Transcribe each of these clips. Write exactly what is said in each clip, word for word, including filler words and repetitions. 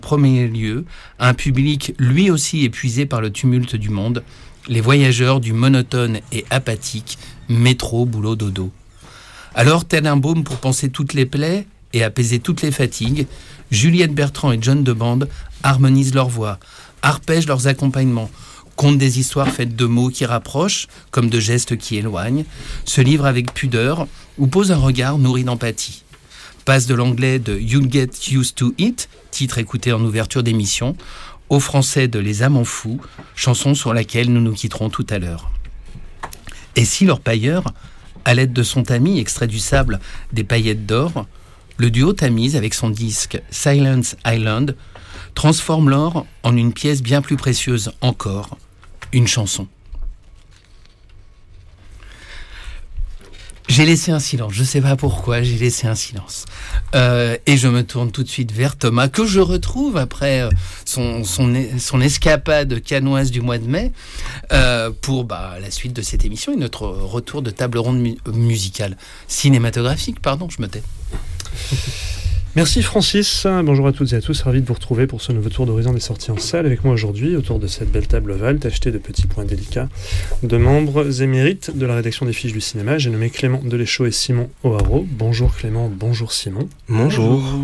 premier lieu, un public lui aussi épuisé par le tumulte du monde, les voyageurs du monotone et apathique métro, boulot, dodo. Alors, tel un baume pour panser toutes les plaies et apaiser toutes les fatigues, Juliette Bertrand et John Debande harmonisent leurs voix, arpègent leurs accompagnements, content des histoires faites de mots qui rapprochent, comme de gestes qui éloignent, se livrent avec pudeur ou posent un regard nourri d'empathie. Passe de l'anglais de You'll Get Used to It, titre écouté en ouverture d'émission, au français de Les Amants Fous, chanson sur laquelle nous nous quitterons tout à l'heure. Et si l'orpailleur, à l'aide de son tamis extrait du sable des paillettes d'or, le duo tamise avec son disque Silence Island transforme l'or en une pièce bien plus précieuse encore, une chanson. J'ai laissé un silence, je ne sais pas pourquoi, j'ai laissé un silence. Euh, et je me tourne tout de suite vers Thomas, que je retrouve après son, son, son escapade canoise du mois de mai, euh, pour bah, la suite de cette émission et notre retour de table ronde mu- musicale, cinématographique, pardon, je me tais. Merci Francis, bonjour à toutes et à tous, ravi de vous retrouver pour ce nouveau tour d'horizon des sorties en salle. Avec moi aujourd'hui, autour de cette belle table ovale, tachetée de petits points délicats, de membres émérites de la rédaction des fiches du cinéma. J'ai nommé Clément Deléchaud et Simon O'Haraud. Bonjour Clément, bonjour Simon. Bonjour. bonjour.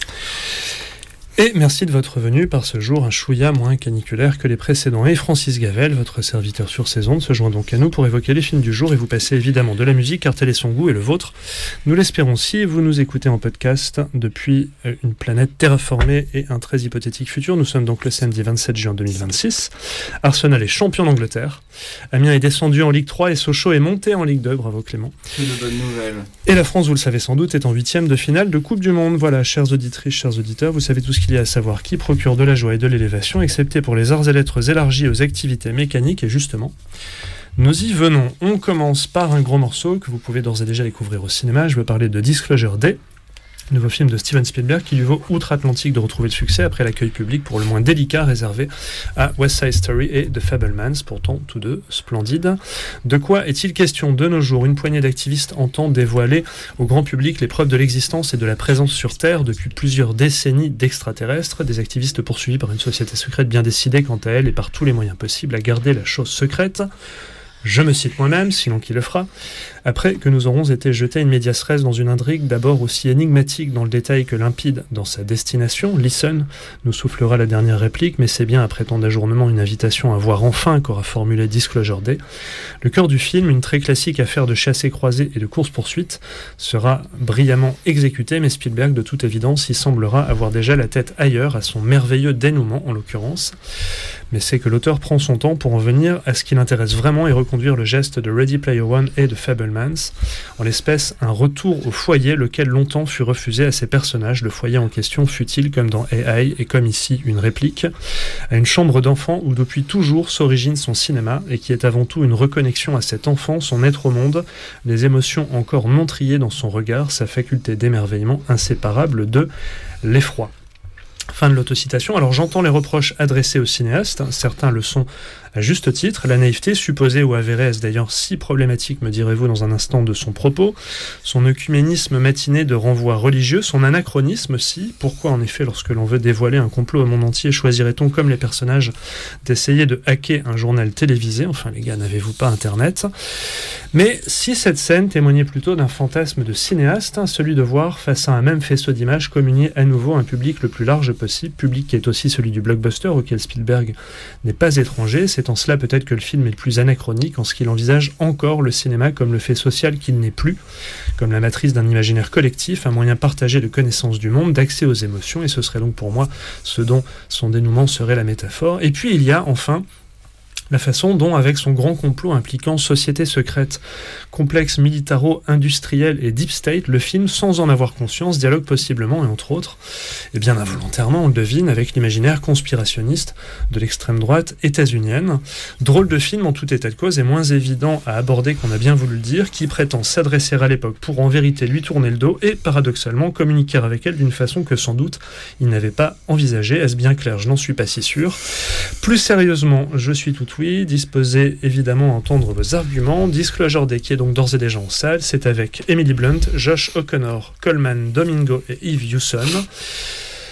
Et merci de votre venue par ce jour un chouïa moins caniculaire que les précédents. Et Francis Gavel, votre serviteur sur ces ondes, se joint donc à nous pour évoquer les films du jour et vous passer évidemment de la musique, car tel est son goût et le vôtre. Nous l'espérons si vous nous écoutez en podcast depuis une planète terraformée et un très hypothétique futur. Nous sommes donc le samedi vingt-sept juin deux mille vingt-six. Arsenal est champion d'Angleterre. Amiens est descendu en Ligue trois et Sochaux est monté en Ligue deux. Bravo Clément. C'est une bonne nouvelle. Et la France, vous le savez sans doute, est en huitième de finale de Coupe du Monde. Voilà, chères auditrices, chers auditeurs, vous savez tout ce qu'il y a à savoir qui procure de la joie et de l'élévation, excepté pour les arts et lettres élargis aux activités mécaniques. Et justement, nous y venons. On commence par un gros morceau que vous pouvez d'ores et déjà découvrir au cinéma. Je veux parler de Disclosure Day, nouveau film de Steven Spielberg qui lui vaut outre-Atlantique de retrouver le succès après l'accueil public pour le moins délicat réservé à West Side Story et The Fabelmans, pourtant tous deux splendides. De quoi est-il question de nos jours ? Une poignée d'activistes entend dévoiler au grand public les preuves de l'existence et de la présence sur Terre depuis plusieurs décennies d'extraterrestres, des activistes poursuivis par une société secrète bien décidée quant à elle et par tous les moyens possibles à garder la chose secrète. Je me cite moi-même, sinon qui le fera, après que nous aurons été jetés in medias res dans une intrigue d'abord aussi énigmatique dans le détail que limpide dans sa destination. Listen nous soufflera la dernière réplique, mais c'est bien après tant d'ajournement une invitation à voir enfin qu'aura formulé Disclosure Day. Le cœur du film, une très classique affaire de chassé-croisé et de course-poursuite, sera brillamment exécuté, mais Spielberg, de toute évidence, y semblera avoir déjà la tête ailleurs, à son merveilleux dénouement en l'occurrence. Mais c'est que l'auteur prend son temps pour en venir à ce qui l'intéresse vraiment et reconduire le geste de Ready Player One et de Fabelmans. En l'espèce, un retour au foyer, lequel longtemps fut refusé à ces personnages. Le foyer en question fut-il, comme dans A I et comme ici, une réplique à une chambre d'enfant où depuis toujours s'origine son cinéma et qui est avant tout une reconnexion à cet enfant, son être au monde, les émotions encore non triées dans son regard, sa faculté d'émerveillement inséparable de l'effroi. Fin de l'autocitation. Alors j'entends les reproches adressés au cinéaste, certains le sont à juste titre. La naïveté, supposée ou avérée, est d'ailleurs si problématique, me direz-vous dans un instant, de son propos, son œcuménisme matiné de renvoi religieux, son anachronisme aussi. Pourquoi en effet, lorsque l'on veut dévoiler un complot au monde entier, choisirait-on comme les personnages d'essayer de hacker un journal télévisé ? Enfin les gars, n'avez-vous pas internet ? Mais si cette scène témoignait plutôt d'un fantasme de cinéaste, hein, celui de voir face à un même faisceau d'images communier à nouveau un public le plus large possible, public qui est aussi celui du blockbuster auquel Spielberg n'est pas étranger. C'est en cela peut-être que le film est le plus anachronique en ce qu'il envisage encore le cinéma comme le fait social qu'il n'est plus, comme la matrice d'un imaginaire collectif, un moyen partagé de connaissance du monde, d'accès aux émotions, et ce serait donc pour moi ce dont son dénouement serait la métaphore. Et puis il y a enfin la façon dont, avec son grand complot impliquant société secrète, complexe militaro-industriel et deep state, le film, sans en avoir conscience, dialogue possiblement, et entre autres, et bien involontairement, on le devine, avec l'imaginaire conspirationniste de l'extrême droite états-unienne. Drôle de film en tout état de cause et moins évident à aborder qu'on a bien voulu le dire, qui prétend s'adresser à l'époque pour en vérité lui tourner le dos et, paradoxalement, communiquer avec elle d'une façon que sans doute il n'avait pas envisagée. Est-ce bien clair ? Je n'en suis pas si sûr. Plus sérieusement, je suis tout oui, disposé évidemment à entendre vos arguments. Disclosure Day qui est donc d'ores et déjà en salle, c'est avec Emily Blunt, Josh O'Connor, Coleman Domingo et Eve Hewson.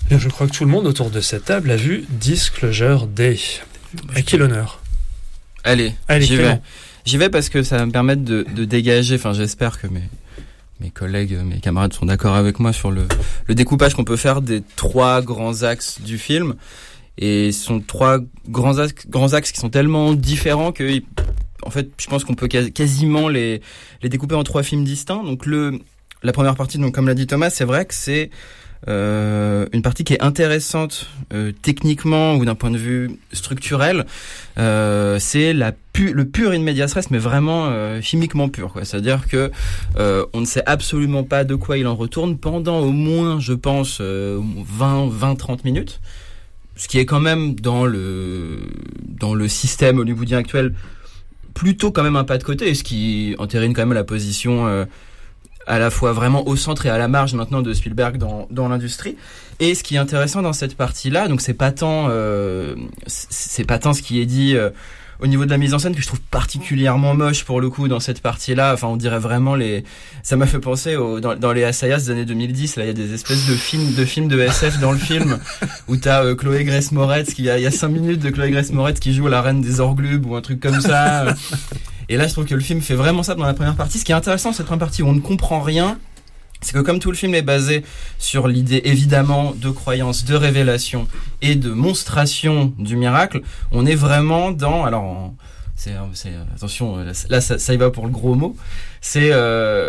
Bien, je crois que tout le monde autour de cette table a vu Disclosure Day. À qui l'honneur ? Allez, Allez, j'y Clément. vais. J'y vais parce que ça va me permettre de, de dégager, enfin j'espère que mes, mes collègues, mes camarades sont d'accord avec moi sur le, le découpage qu'on peut faire des trois grands axes du film. Et ce sont trois grands axes, grands axes qui sont tellement différents que, en fait, je pense qu'on peut quasiment les, les découper en trois films distincts. Donc le, la première partie, donc comme l'a dit Thomas, c'est vrai que c'est Euh, une partie qui est intéressante euh, techniquement ou d'un point de vue structurel. Euh, c'est la pu- le pur in medias res, mais vraiment euh, chimiquement pur, quoi. C'est-à-dire que euh, on ne sait absolument pas de quoi il en retourne pendant au moins, je pense, euh, vingt, trente minutes. Ce qui est quand même dans le dans le système hollywoodien actuel plutôt quand même un pas de côté, ce qui entérine quand même la position euh, à la fois vraiment au centre et à la marge maintenant de Spielberg dans dans l'industrie. Et ce qui est intéressant dans cette partie-là, donc c'est pas tant euh, c'est pas tant ce qui est dit euh, au niveau de la mise en scène que je trouve particulièrement moche pour le coup dans cette partie-là. Enfin, on dirait vraiment les. Ça m'a fait penser au, dans, dans les Assayas des années deux mille dix. Là, il y a des espèces de films, de films de S F dans le film où t'as euh, Chloé Grace Moretz qui a, il y a cinq minutes de Chloé Grace Moretz qui joue la reine des Orglubes ou un truc comme ça. Et là, je trouve que le film fait vraiment ça dans la première partie. Ce qui est intéressant, cette première partie où on ne comprend rien, c'est que comme tout le film est basé sur l'idée évidemment de croyance, de révélation et de monstration du miracle, on est vraiment dans, alors en, c'est, c'est attention, là ça, ça y va pour le gros mot, c'est euh,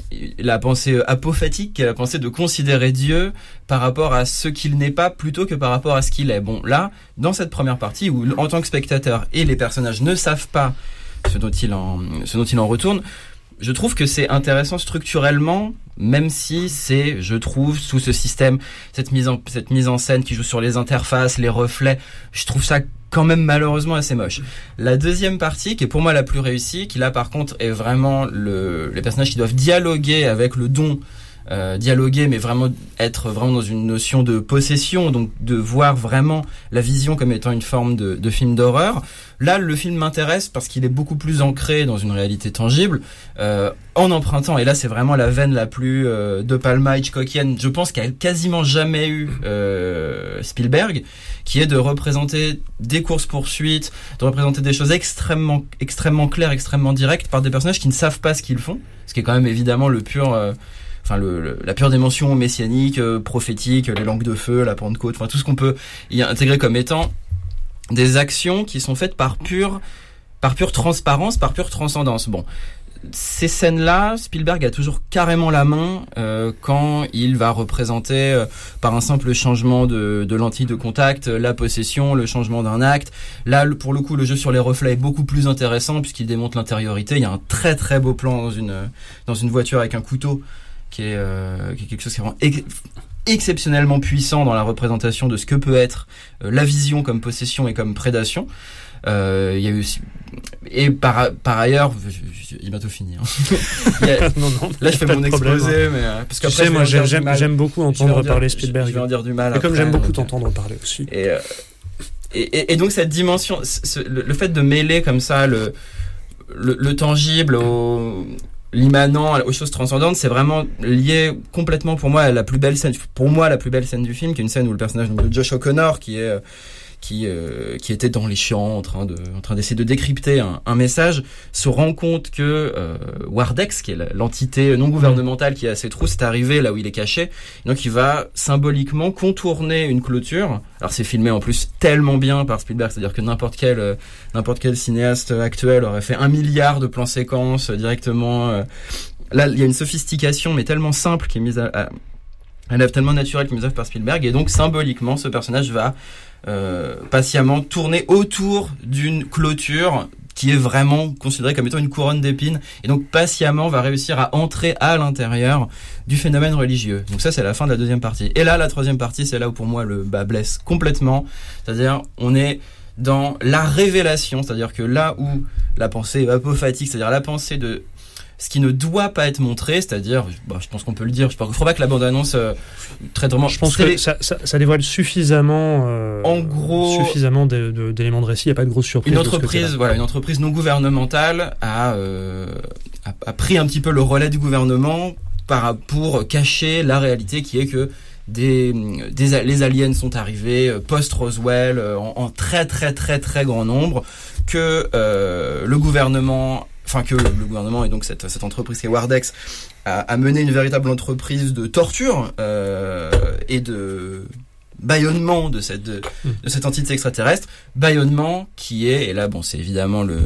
la pensée apophatique, qui est la pensée de considérer Dieu par rapport à ce qu'il n'est pas plutôt que par rapport à ce qu'il est. Bon, là, dans cette première partie où en tant que spectateur et les personnages ne savent pas ce dont il en, ce dont il en retourne, je trouve que c'est intéressant structurellement, même si c'est, je trouve, sous ce système, cette mise en, cette mise en scène qui joue sur les interfaces, les reflets, je trouve ça quand même malheureusement assez moche. La deuxième partie, qui est pour moi la plus réussie, qui là par contre est vraiment le, les personnages qui doivent dialoguer avec le don, euh, dialoguer, mais vraiment être vraiment dans une notion de possession, donc de voir vraiment la vision comme étant une forme de, de film d'horreur. Là, le film m'intéresse parce qu'il est beaucoup plus ancré dans une réalité tangible, euh, en empruntant, et là c'est vraiment la veine la plus euh, De Palma Hitchcockienne, je pense qu'elle a quasiment jamais eu euh, Spielberg, qui est de représenter des courses-poursuites, de représenter des choses extrêmement, extrêmement claires, extrêmement directes par des personnages qui ne savent pas ce qu'ils font, ce qui est quand même évidemment le pur... Euh, enfin le, le la pure dimension messianique, euh, prophétique, les langues de feu, la Pentecôte, enfin tout ce qu'on peut y intégrer comme étant des actions qui sont faites par pure par pure transparence, par pure transcendance. Bon, ces scènes-là, Spielberg a toujours carrément la main euh, quand il va représenter euh, par un simple changement de, de lentille de contact, la possession, le changement d'un acte. Là, le, pour le coup, le jeu sur les reflets est beaucoup plus intéressant puisqu'il démontre l'intériorité. Il y a un très très beau plan dans une dans une voiture avec un couteau qui est, euh, qui est quelque chose qui est vraiment ex- exceptionnellement puissant dans la représentation de ce que peut être euh, la vision comme possession et comme prédation. Euh, il y a eu aussi... Et par, par ailleurs, je, je, il est bientôt fini. Hein. Il y a... non, non, là, je fais mon exposé, mais euh, parce qu'après, tu sais, moi, j'aime, j'aime, j'aime beaucoup entendre dire, parler Spielberg. Je vais en dire du mal. Et après, comme j'aime beaucoup donc, t'entendre parler aussi. Et, euh, et, et, et donc cette dimension, ce, le, le fait de mêler comme ça le, le, le tangible au l'immanent aux choses transcendantes, c'est vraiment lié complètement pour moi à la plus belle scène, pour moi la plus belle scène du film, qui est une scène où le personnage de Josh O'Connor, qui est qui euh, qui était dans les champs en train de en train d'essayer de décrypter un, un message, se rend compte que euh, Wardex, qui est l'entité non gouvernementale qui est à ses trous, c'est arrivé là où il est caché. Donc il va symboliquement contourner une clôture. Alors c'est filmé en plus tellement bien par Spielberg, c'est-à-dire que n'importe quel euh, n'importe quel cinéaste actuel aurait fait un milliard de plans séquences euh, directement. Euh. Là il y a une sophistication mais tellement simple qui est mise à, à elle est tellement naturelle qui est mise à par Spielberg, et donc symboliquement ce personnage va Euh, patiemment tourner autour d'une clôture qui est vraiment considérée comme étant une couronne d'épines, et donc patiemment va réussir à entrer à l'intérieur du phénomène religieux. Donc ça, c'est la fin de la deuxième partie. Et là, la troisième partie, c'est là où pour moi le bas blesse complètement, c'est-à-dire on est dans la révélation, c'est-à-dire que là où la pensée apophatique, c'est-à-dire la pensée de ce qui ne doit pas être montré, c'est-à-dire, bah, je pense qu'on peut le dire, je ne crois pas que la bande-annonce euh, très vraiment... Je pense que les... ça, ça, ça dévoile suffisamment, euh, en gros, suffisamment de, de, d'éléments de récit, il n'y a pas de grosse surprise. Une entreprise, voilà, une entreprise non gouvernementale a, euh, a, a pris un petit peu le relais du gouvernement par, pour cacher la réalité qui est que des, des les aliens sont arrivés euh, post-Roswell euh, en, en très très très très grand nombre, que euh, le gouvernement, enfin que le, le gouvernement et donc cette cette entreprise qui est Wardex a, a mené une véritable entreprise de torture euh, et de bâillonnement de cette de, de cette entité extraterrestre, bâillonnement qui est, et là bon c'est évidemment le,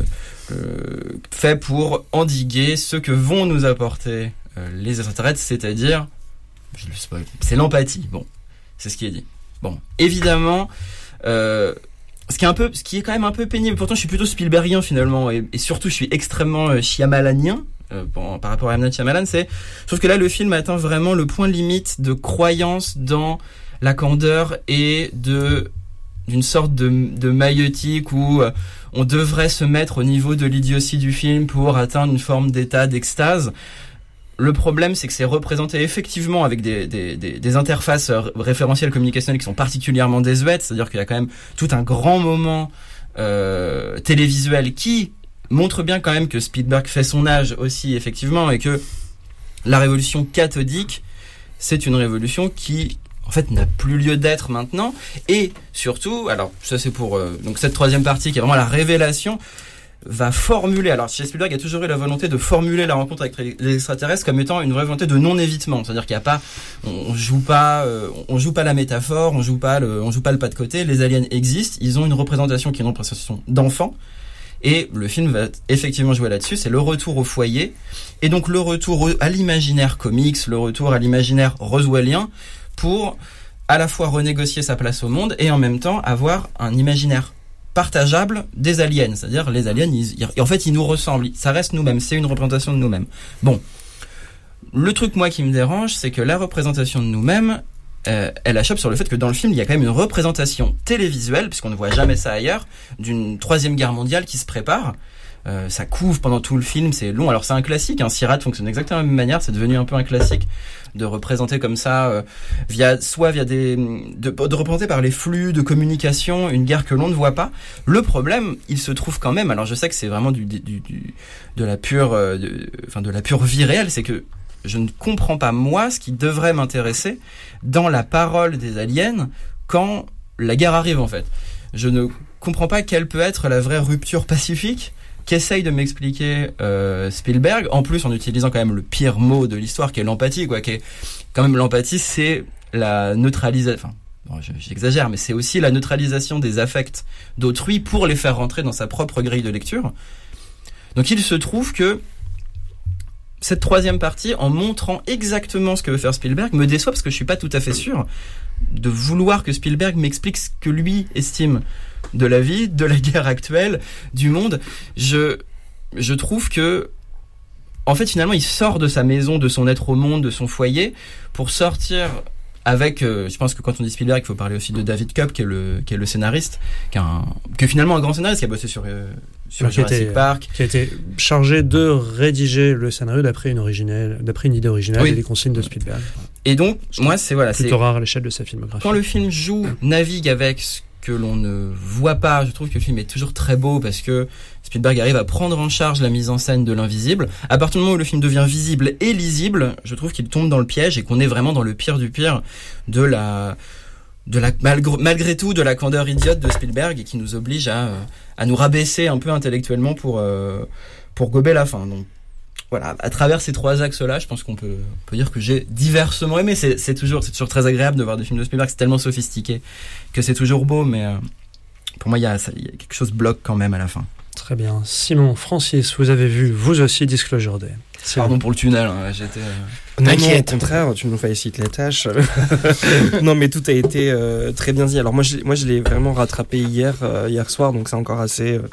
le fait pour endiguer ce que vont nous apporter euh, les extraterrestres, c'est-à-dire je le spoil, c'est l'empathie. Bon, c'est ce qui est dit. Bon, évidemment, euh, ce qui est un peu, ce qui est quand même un peu pénible. Pourtant, je suis plutôt Spielbergien finalement, et, et surtout, je suis extrêmement euh, Shyamalanien euh, par, par rapport à M. Night Shyamalan. C'est, je trouve que là, le film atteint vraiment le point limite de croyance dans la candeur et de d'une sorte de, de maïeutique où euh, on devrait se mettre au niveau de l'idiotie du film pour atteindre une forme d'état d'extase. Le problème, c'est que c'est représenté effectivement avec des, des, des, des interfaces référentielles communicationnelles qui sont particulièrement désuètes, c'est-à-dire qu'il y a quand même tout un grand moment euh, télévisuel qui montre bien quand même que Spielberg fait son âge aussi, effectivement, et que la révolution cathodique, c'est une révolution qui, en fait, n'a plus lieu d'être maintenant. Et surtout, alors ça c'est pour euh, donc cette troisième partie qui est vraiment la révélation, va formuler, alors chez Spielberg il y a toujours eu la volonté de formuler la rencontre avec les extraterrestres comme étant une vraie volonté de non-évitement, c'est-à-dire qu'il y a pas, on joue pas, euh, on joue pas la métaphore, on joue pas le, on joue pas le pas de côté, les aliens existent, ils ont une représentation qui est une représentation d'enfants, et le film va effectivement jouer là-dessus, c'est le retour au foyer, et donc le retour à l'imaginaire comics, le retour à l'imaginaire roswellien, pour à la fois renégocier sa place au monde, et en même temps avoir un imaginaire partageable des aliens, c'est-à-dire les aliens, ils, ils, en fait, ils nous ressemblent, ça reste nous-mêmes, c'est une représentation de nous-mêmes. Bon, le truc, moi, qui me dérange, c'est que la représentation de nous-mêmes, euh, elle achoppe sur le fait que dans le film, il y a quand même une représentation télévisuelle, puisqu'on ne voit jamais ça ailleurs, d'une troisième guerre mondiale qui se prépare. Euh, ça couvre pendant tout le film, c'est long. Alors c'est un classique, hein, Sirat fonctionne exactement de la même manière, c'est devenu un peu un classique de représenter comme ça, euh, via soit via des de, de représenter par les flux de communication une guerre que l'on ne voit pas. Le problème, il se trouve quand même. Alors je sais que c'est vraiment du, du, du de la pure, euh, de, enfin de la pure vie réelle, c'est que je ne comprends pas moi ce qui devrait m'intéresser dans la parole des aliens quand la guerre arrive en fait. Je ne comprends pas quelle peut être la vraie rupture pacifique qu'essaye de m'expliquer euh, Spielberg, en plus en utilisant quand même le pire mot de l'histoire qui est l'empathie, quoi, qui est quand même l'empathie, c'est la neutralisation, enfin bon, j'exagère, mais c'est aussi la neutralisation des affects d'autrui pour les faire rentrer dans sa propre grille de lecture. Donc il se trouve que cette troisième partie, en montrant exactement ce que veut faire Spielberg, me déçoit parce que je suis pas tout à fait sûr de vouloir que Spielberg m'explique ce que lui estime de la vie, de la guerre actuelle, du monde. Je, je trouve que, en fait, finalement, il sort de sa maison, de son être au monde, de son foyer, pour sortir avec, euh, je pense que quand on dit Spielberg, il faut parler aussi de David Koepp, qui est le, qui est le scénariste, qui est, un, qui est finalement un grand scénariste, qui a bossé sur, euh, sur qui Jurassic était, Park. Qui a été chargé de rédiger le scénario d'après une, originelle, d'après une idée originale oui. et les consignes de Spielberg. Et donc, moi, c'est voilà, plutôt c'est rare à l'échelle de sa filmographie. Quand le film joue, navigue avec ce que l'on ne voit pas, je trouve que le film est toujours très beau parce que Spielberg arrive à prendre en charge la mise en scène de l'invisible. À partir du moment où le film devient visible et lisible, je trouve qu'il tombe dans le piège et qu'on est vraiment dans le pire du pire de la, de la malgré, malgré tout de la candeur idiote de Spielberg et qui nous oblige à, à nous rabaisser un peu intellectuellement pour, euh, pour gober la fin. Donc voilà, à travers ces trois axes-là, je pense qu'on peut, on peut dire que j'ai diversement aimé. C'est, c'est toujours, c'est toujours très agréable de voir des films de Spielberg. C'est tellement sophistiqué que c'est toujours beau, mais euh, pour moi, il y a, il y a quelque chose bloque quand même à la fin. Très bien. Simon, Francis, vous avez vu, vous aussi, Disclosure Day. C'est Pardon bon. pour le tunnel, hein, j'étais... Euh... Non, non, au contraire, tu nous facilites la tâche. Non, mais tout a été euh, très bien dit. Alors moi, je, moi, je l'ai vraiment rattrapé hier, euh, hier soir, donc c'est encore assez, euh,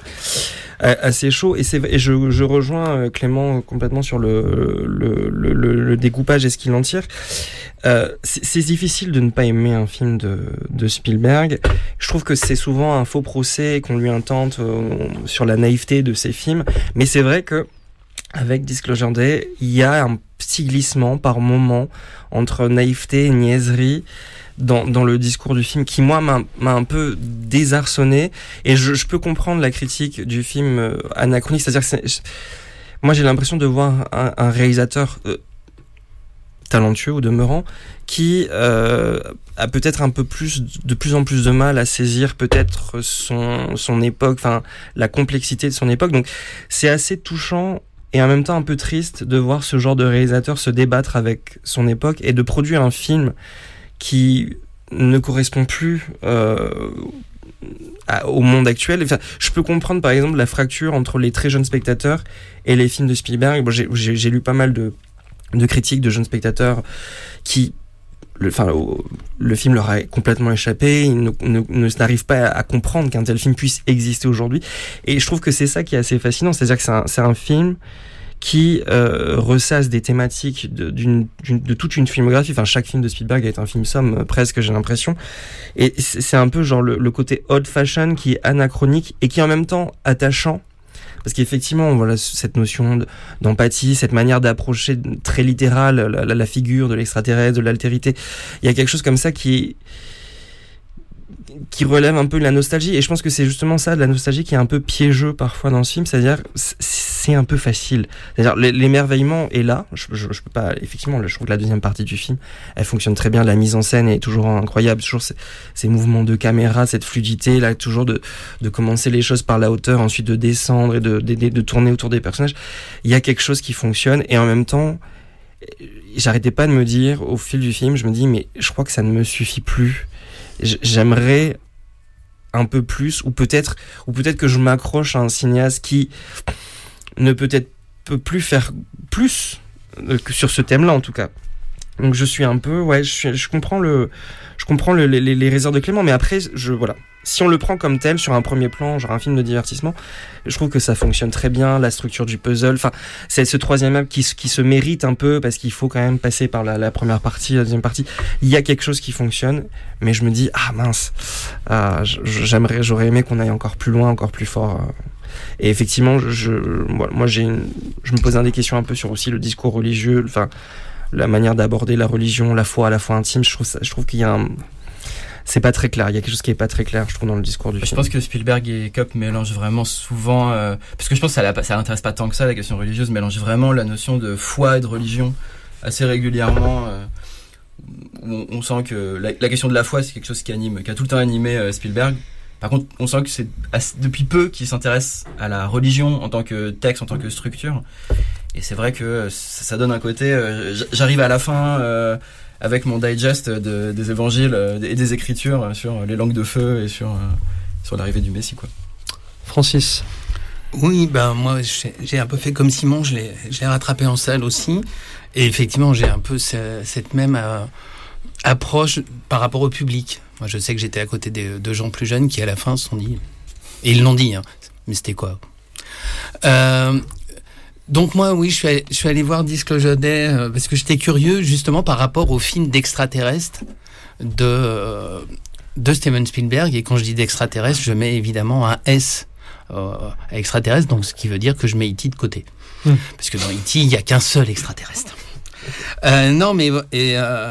assez chaud. Et, c'est, et je, je rejoins Clément complètement sur le, le, le, le, le découpage et ce qu'il en tire. Euh, c'est, c'est difficile de ne pas aimer un film de, de Spielberg. Je trouve que c'est souvent un faux procès qu'on lui intente euh, sur la naïveté de ses films. Mais c'est vrai que avec Disclosure Day, il y a un petit glissement par moment entre naïveté et niaiserie dans, dans le discours du film qui, moi, m'a, m'a un peu désarçonné. Et je, je peux comprendre la critique du film euh, anachronique. C'est-à-dire que c'est, je, moi, j'ai l'impression de voir un, un réalisateur... Euh, talentueux au demeurant, qui euh, a peut-être un peu plus, de plus en plus de mal à saisir peut-être son, son époque, enfin la complexité de son époque. Donc c'est assez touchant et en même temps un peu triste de voir ce genre de réalisateur se débattre avec son époque et de produire un film qui ne correspond plus euh, à, au monde actuel. Enfin, je peux comprendre par exemple la fracture entre les très jeunes spectateurs et les films de Spielberg. Bon, j'ai, j'ai, j'ai lu pas mal de de critiques de jeunes spectateurs qui, le, enfin, le, le film leur a complètement échappé, ils ne, ne, ne n'arrivent pas à, à comprendre qu'un tel film puisse exister aujourd'hui. Et je trouve que c'est ça qui est assez fascinant, c'est-à-dire que c'est un, c'est un film qui euh, ressasse des thématiques de, d'une, d'une, de toute une filmographie. Enfin, chaque film de Spielberg est un film somme, presque, j'ai l'impression. Et c'est, c'est un peu genre le, le côté old fashion qui est anachronique et qui est en même temps attachant. Parce qu'effectivement, voilà, cette notion d'empathie, cette manière d'approcher très littérale la, la, la figure de l'extraterrestre, de l'altérité, il y a quelque chose comme ça qui qui relève un peu de la nostalgie. Et je pense que c'est justement ça, de la nostalgie, qui est un peu piégeux parfois dans ce film. C'est-à-dire, c'est un peu facile. C'est-à-dire, l'émerveillement est là. Je, je, je peux pas, effectivement, je trouve que la deuxième partie du film, elle fonctionne très bien. La mise en scène est toujours incroyable. Toujours ces, ces mouvements de caméra, cette fluidité, là, toujours de, de commencer les choses par la hauteur, ensuite de descendre et de, de, de, de tourner autour des personnages. Il y a quelque chose qui fonctionne. Et en même temps, j'arrêtais pas de me dire, au fil du film, je me dis, mais je crois que ça ne me suffit plus. J'aimerais un peu plus, ou peut-être, ou peut-être que je m'accroche à un cinéaste qui ne peut-être peut plus faire plus que sur ce thème-là, en tout cas. Donc je suis un peu, ouais, je, suis, je comprends le, je comprends le, les, les réserves de Clément, mais après, je, voilà. Si on le prend comme tel, sur un premier plan, genre un film de divertissement, je trouve que ça fonctionne très bien, la structure du puzzle, enfin, c'est ce troisième acte qui, qui se mérite un peu, parce qu'il faut quand même passer par la, la première partie, la deuxième partie. Il y a quelque chose qui fonctionne, mais je me dis, ah mince, ah, j'aimerais, j'aurais aimé qu'on aille encore plus loin, encore plus fort. Et effectivement, je, je, moi, j'ai une, je me pose des questions un peu sur aussi le discours religieux, enfin, la manière d'aborder la religion, la foi à la fois intime. Je trouve ça, je trouve qu'il y a un, c'est pas très clair. Il y a quelque chose qui est pas très clair, je trouve, dans le discours du je film. Je pense que Spielberg et Kopp mélangent vraiment souvent, euh, parce que je pense que ça, la, ça l'intéresse pas tant que ça, la question religieuse, mélangent vraiment la notion de foi et de religion assez régulièrement. Euh, on, on sent que la, la question de la foi, c'est quelque chose qui anime, qui a tout le temps animé euh, Spielberg. Par contre, on sent que c'est assez, depuis peu qu'il s'intéresse à la religion en tant que texte, en tant que structure. Et c'est vrai que ça, ça donne un côté. Euh, j'arrive à la fin. Euh, avec mon digest de, des évangiles et des écritures sur les langues de feu et sur, sur l'arrivée du Messie, quoi. Francis. Oui, ben moi j'ai, j'ai un peu fait comme Simon, je l'ai, je l'ai rattrapé en salle aussi. Et effectivement, j'ai un peu ce, cette même euh, approche par rapport au public. Moi, je sais que j'étais à côté de, de gens plus jeunes qui, à la fin, se sont dit... Et ils l'ont dit, hein, mais c'était quoi euh, Donc moi, oui, je suis allé, je suis allé voir Disclosure Day euh, parce que j'étais curieux justement par rapport au film d'extraterrestre de euh, de Steven Spielberg. Et quand je dis d'extraterrestre, je mets évidemment un S euh, à extraterrestre, donc ce qui veut dire que je mets E T de côté. Mmh. Parce que dans E T, il n'y a qu'un seul extraterrestre. Euh, non, mais et, euh,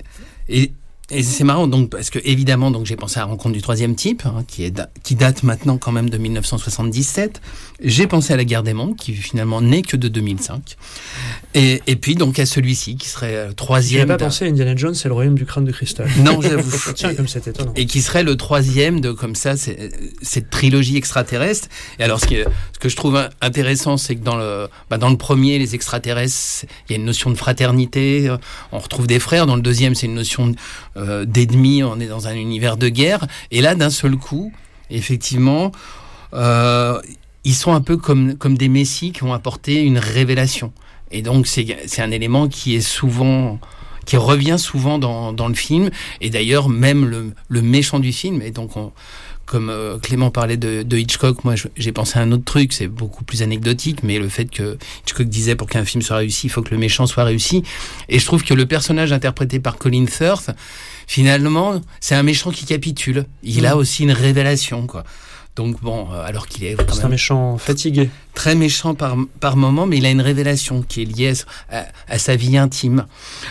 et Et c'est marrant, donc, parce que évidemment, donc j'ai pensé à la Rencontre du troisième type, hein, qui est qui date maintenant quand même de dix-neuf cent soixante-dix-sept. J'ai pensé à La Guerre des mondes, qui finalement n'est que de deux mille cinq. Et, et puis donc à celui-ci, qui serait le troisième. J'ai pas pensé à Indiana Jones et le Royaume du crâne de cristal. Non, j'avoue. Tiens, comme c'est étonnant. Et qui serait le troisième de comme ça, c'est, cette trilogie extraterrestre. Et alors, ce, qui est, ce que je trouve intéressant, c'est que dans le bah, dans le premier, les extraterrestres, il y a une notion de fraternité. On retrouve des frères. Dans le deuxième, c'est une notion de Euh, d'ennemis, on est dans un univers de guerre, et là d'un seul coup, effectivement, euh, ils sont un peu comme comme des messies qui ont apporté une révélation, et donc c'est c'est un élément qui est souvent qui revient souvent dans dans le film, et d'ailleurs même le le méchant du film, et donc on, comme euh, Clément parlait de, de Hitchcock, moi je, j'ai pensé à un autre truc, c'est beaucoup plus anecdotique, mais le fait que Hitchcock disait pour qu'un film soit réussi, il faut que le méchant soit réussi. Et je trouve que le personnage interprété par Colin Firth, finalement, c'est un méchant qui capitule. Il mmh. a aussi une révélation, quoi. Donc bon, euh, alors qu'il est quand c'est même un méchant fatigué, très méchant par par moment, mais il a une révélation qui est liée à, à sa vie intime.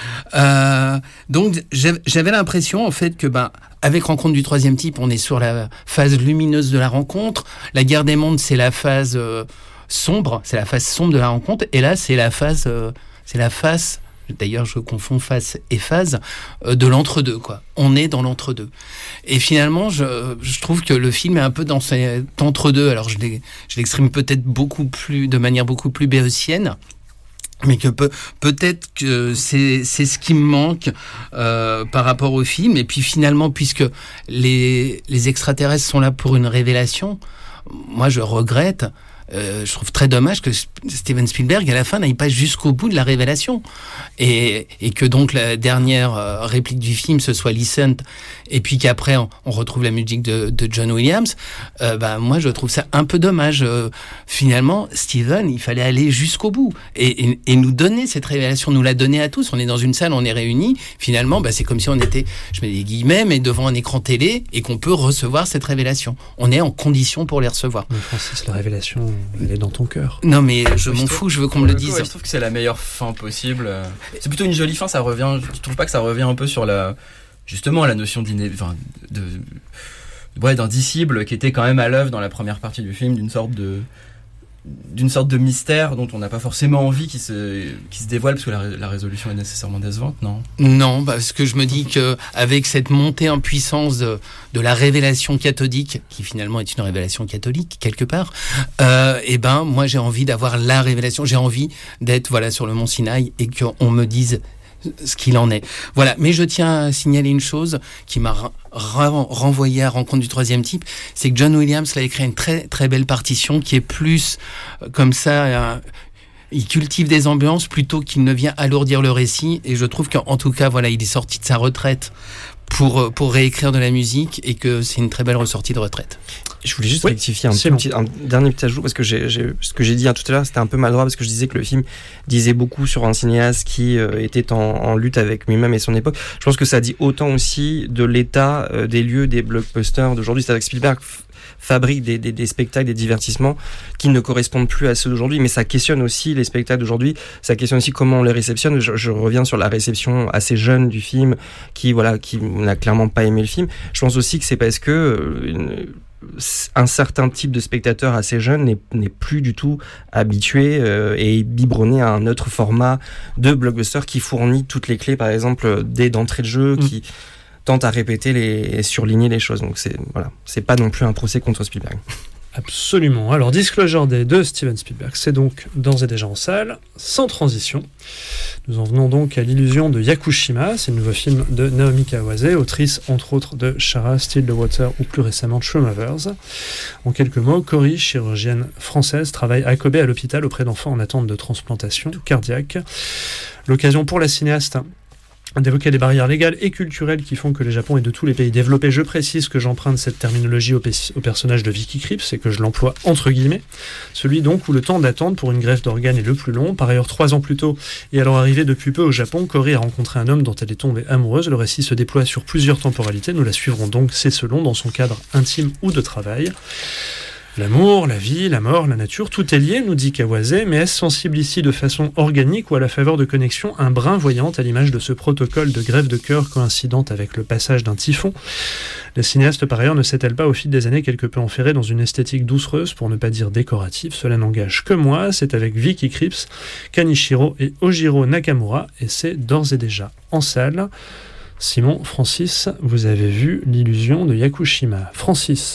Euh, donc j'avais l'impression en fait que ben avec Rencontre du troisième type, on est sur la phase lumineuse de la rencontre. La Guerre des mondes, c'est la phase euh, sombre, c'est la phase sombre de la rencontre, et là c'est la phase euh, c'est la phase d'ailleurs je confonds face et phase, euh, de l'entre-deux, quoi. On est dans l'entre-deux. Et finalement, je, je trouve que le film est un peu dans cet entre-deux. Alors je, l'ai, je l'exprime peut-être beaucoup plus, de manière beaucoup plus béotienne, mais que peut, peut-être que c'est, c'est ce qui me manque euh, par rapport au film. Et puis finalement, puisque les, les extraterrestres sont là pour une révélation, moi je regrette, euh, je trouve très dommage que Steven Spielberg à la fin n'aille pas jusqu'au bout de la révélation, et, et que donc la dernière euh, réplique du film ce soit Listen, et puis qu'après on, on retrouve la musique de, de John Williams. Euh, bah, moi je trouve ça un peu dommage. Euh, finalement Steven, il fallait aller jusqu'au bout et, et, et nous donner cette révélation, nous la donner à tous. On est dans une salle, on est réunis, finalement bah, c'est comme si on était, je mets des guillemets, mais devant un écran télé, et qu'on peut recevoir cette révélation. On est en condition pour les recevoir. Mais Francis, la révélation, elle est dans ton cœur. Non mais je Ouais, m'en je fous, je veux qu'on me le dise. Ouais, je trouve que c'est la meilleure fin possible. C'est plutôt une jolie fin, ça revient. Je trouve pas que ça revient un peu sur la, justement, la notion d'iné... enfin, de, ouais, d'indicible qui était quand même à l'œuvre dans la première partie du film, d'une sorte de, d'une sorte de mystère dont on n'a pas forcément envie qu'il se, qu'il se dévoile parce que la, la résolution est nécessairement décevante, non? Non, parce que je me dis que avec cette montée en puissance de, de la révélation cathodique, qui finalement est une révélation catholique quelque part, euh, et ben moi j'ai envie d'avoir la révélation, j'ai envie d'être voilà sur le mont Sinaï et qu'on me dise ce qu'il en est. Voilà. Mais je tiens à signaler une chose qui m'a ra- ra- renvoyé à Rencontre du troisième type, c'est que John Williams a écrit une très très belle partition qui est plus euh, comme ça. Euh, il cultive des ambiances plutôt qu'il ne vient alourdir le récit. Et je trouve qu'en tout cas, voilà, il est sorti de sa retraite pour pour réécrire de la musique et que c'est une très belle ressortie de retraite. Je voulais juste oui, rectifier un, petit, un dernier petit ajout parce que j'ai, j'ai, ce que j'ai dit hein, tout à l'heure, c'était un peu maladroit parce que je disais que le film disait beaucoup sur un cinéaste qui euh, était en, en lutte avec lui-même et son époque. Je pense que ça dit autant aussi de l'état euh, des lieux des blockbusters d'aujourd'hui. C'est avec Spielberg f- fabrique des, des, des spectacles, des divertissements qui ne correspondent plus à ceux d'aujourd'hui, mais ça questionne aussi les spectacles d'aujourd'hui. Ça questionne aussi comment on les réceptionne. Je, je reviens sur la réception assez jeune du film, qui voilà, qui n'a clairement pas aimé le film. Je pense aussi que c'est parce que euh, une, un certain type de spectateur assez jeune n'est, n'est plus du tout habitué euh, et biberonné à un autre format de blockbuster qui fournit toutes les clés, par exemple, dès d'entrée de jeu, mmh. qui tente à répéter les, et surligner les choses. Donc c'est, voilà, c'est pas non plus un procès contre Spielberg. Absolument. Alors, Disclosure Day de Steven Spielberg, c'est donc d'ores et déjà en salle, sans transition. Nous en venons donc à l'illusion de Yakushima, c'est le nouveau film de Naomi Kawase, autrice entre autres de Shara, Still the Water ou plus récemment True Mothers. En quelques mots, Cory, chirurgienne française, travaille à Kobe à l'hôpital auprès d'enfants en attente de transplantation cardiaque. L'occasion pour la cinéaste d'évoquer les barrières légales et culturelles qui font que le Japon est de tous les pays développés. Je précise que j'emprunte cette terminologie au, pe- au personnage de Vicky Krieps et que je l'emploie entre guillemets. Celui donc où le temps d'attente pour une greffe d'organes est le plus long. Par ailleurs, trois ans plus tôt, et alors arrivée depuis peu au Japon, Cory a rencontré un homme dont elle est tombée amoureuse. Le récit se déploie sur plusieurs temporalités. Nous la suivrons donc, c'est selon, dans son cadre intime ou de travail. L'amour, la vie, la mort, la nature, tout est lié, nous dit Kawase, mais est-ce sensible ici de façon organique ou à la faveur de connexions un brin voyante à l'image de ce protocole de greffe de cœur coïncidente avec le passage d'un typhon? La cinéaste, par ailleurs, ne s'est-elle pas au fil des années quelque peu enferrée dans une esthétique doucereuse, pour ne pas dire décorative? Cela n'engage que moi, c'est avec Vicky Krieps, Kanishiro et Ojiro Nakamura, et c'est d'ores et déjà en salle. Simon, Francis, vous avez vu l'illusion de Yakushima. Francis.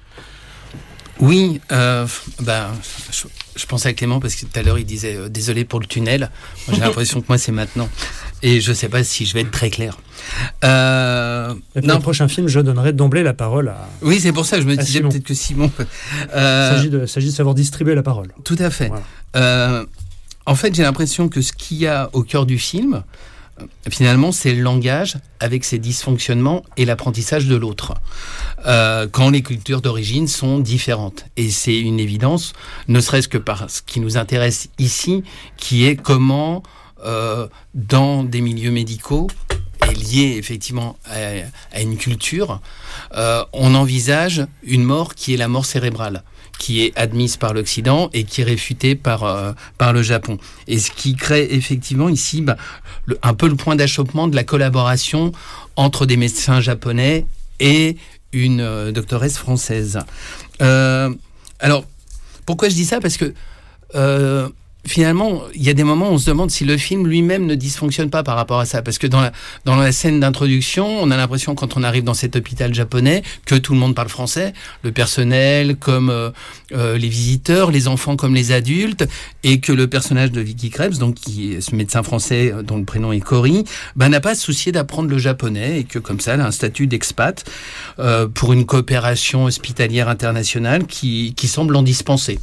Oui, euh, bah, je, je pensais à Clément parce que tout à l'heure il disait euh, désolé pour le tunnel. Moi, j'ai l'impression que moi c'est maintenant. Et je sais pas si je vais être très clair. Euh, et pour non. le prochain film, je donnerai d'emblée la parole à. Oui, c'est pour ça que je me disais Simon. Peut-être que Simon. Euh, il s'agit de, s'agit de savoir distribuer la parole. Tout à fait. Voilà. Euh, en fait, j'ai l'impression que ce qu'il y a au cœur du film, finalement, c'est le langage avec ses dysfonctionnements et l'apprentissage de l'autre. Euh, quand les cultures d'origine sont différentes. Et c'est une évidence, ne serait-ce que par ce qui nous intéresse ici, qui est comment, euh, dans des milieux médicaux, et lié effectivement à, à une culture, euh, on envisage une mort qui est la mort cérébrale, qui est admise par l'Occident et qui est réfutée par, euh, par le Japon. Et ce qui crée effectivement ici bah, le, un peu le point d'achoppement de la collaboration entre des médecins japonais et une euh, doctoresse française. Euh, alors, pourquoi je dis ça? Parce que euh, finalement, il y a des moments où on se demande si le film lui-même ne dysfonctionne pas par rapport à ça. Parce que dans la, dans la scène d'introduction, on a l'impression, quand on arrive dans cet hôpital japonais, que tout le monde parle français. Le personnel, comme euh, euh, les visiteurs, les enfants comme les adultes. Et que le personnage de Vicky Krebs, donc qui est ce médecin français dont le prénom est Cory, ben, n'a pas à se soucier d'apprendre le japonais. Et que comme ça, elle a un statut d'expat euh, pour une coopération hospitalière internationale qui, qui semble en dispenser.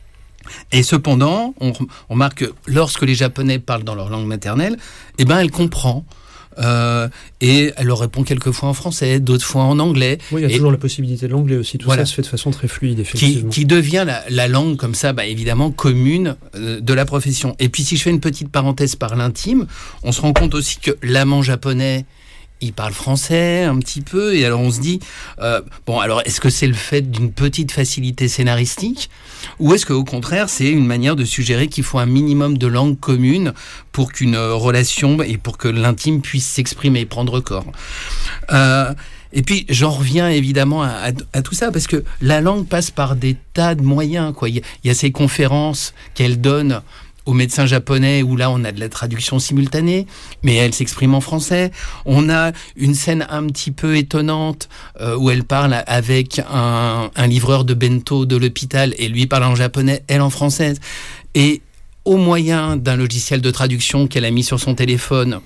Et cependant, on remarque que lorsque les Japonais parlent dans leur langue maternelle, eh ben, elle comprend. Euh, et elle leur répond quelquefois en français, d'autres fois en anglais. Oui, il y a et toujours la possibilité de l'anglais aussi. Tout voilà. Ça se fait de façon très fluide, effectivement. Qui, qui devient la, la langue, comme ça, bah, évidemment, commune euh, de la profession. Et puis, si je fais une petite parenthèse par l'intime, on se rend compte aussi que l'amant japonais, il parle français un petit peu, et alors on se dit, euh, bon, alors est-ce que c'est le fait d'une petite facilité scénaristique, ou est-ce qu'au contraire, c'est une manière de suggérer qu'il faut un minimum de langue commune pour qu'une relation et pour que l'intime puisse s'exprimer, prendre corps. Euh, et puis, j'en reviens évidemment à, à, à tout ça, parce que la langue passe par des tas de moyens, quoi. Il y a, il y a ces conférences qu'elle donne aux médecins japonais, où là on a de la traduction simultanée, mais elle s'exprime en français. On a une scène un petit peu étonnante euh, où elle parle avec un, un livreur de bento de l'hôpital, et lui parle en japonais, elle en français. Et au moyen d'un logiciel de traduction qu'elle a mis sur son téléphone,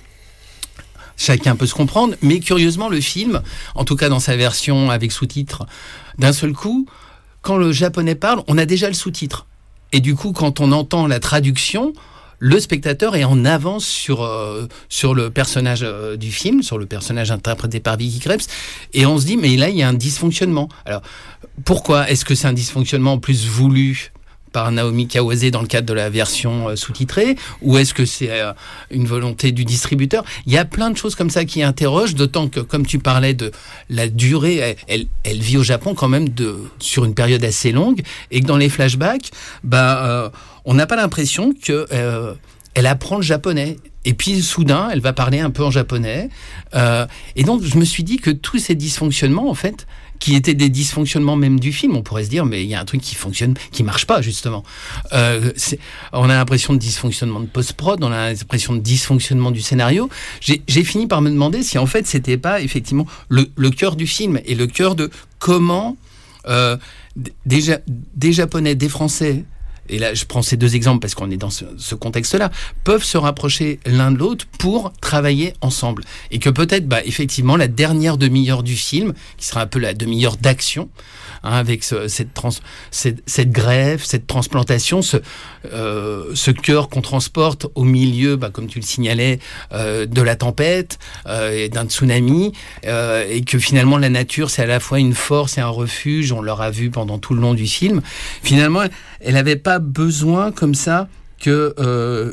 chacun peut se comprendre, mais curieusement le film, en tout cas dans sa version avec sous-titres, d'un seul coup, quand le japonais parle, on a déjà le sous-titre. Et du coup, quand on entend la traduction, le spectateur est en avance sur, euh, sur le personnage euh, du film, sur le personnage interprété par Vicky Krebs, et on se dit, mais là, il y a un dysfonctionnement. Alors, pourquoi est-ce que c'est un dysfonctionnement plus voulu par Naomi Kawase dans le cadre de la version euh, sous-titrée, ou est-ce que c'est euh, une volonté du distributeur? Il y a plein de choses comme ça qui interrogent, d'autant que, comme tu parlais de la durée, elle, elle, elle vit au Japon quand même de, sur une période assez longue, et que dans les flashbacks, bah, euh, on n'a pas l'impression que euh, elle apprend le japonais. Et puis, soudain, elle va parler un peu en japonais. Euh, et donc, je me suis dit que tous ces dysfonctionnements, en fait, qui étaient des dysfonctionnements même du film, on pourrait se dire, mais il y a un truc qui fonctionne, qui marche pas, justement. Euh, c'est, on a l'impression de dysfonctionnement de post-prod, on a l'impression de dysfonctionnement du scénario. J'ai, j'ai fini par me demander si, en fait, c'était pas, effectivement, le, le cœur du film et le cœur de comment euh, des, des Japonais, des Français, et là je prends ces deux exemples parce qu'on est dans ce, ce contexte-là, peuvent se rapprocher l'un de l'autre pour travailler ensemble. Et que peut-être, bah, effectivement, la dernière demi-heure du film, qui sera un peu la demi-heure d'action, hein, avec ce, cette, trans, cette, cette greffe, cette transplantation, ce, euh, ce cœur qu'on transporte au milieu, bah, comme tu le signalais, euh, de la tempête euh, et d'un tsunami, euh, et que finalement la nature, c'est à la fois une force et un refuge, on l'aura vu pendant tout le long du film. Finalement, elle n'avait pas besoin comme ça que euh,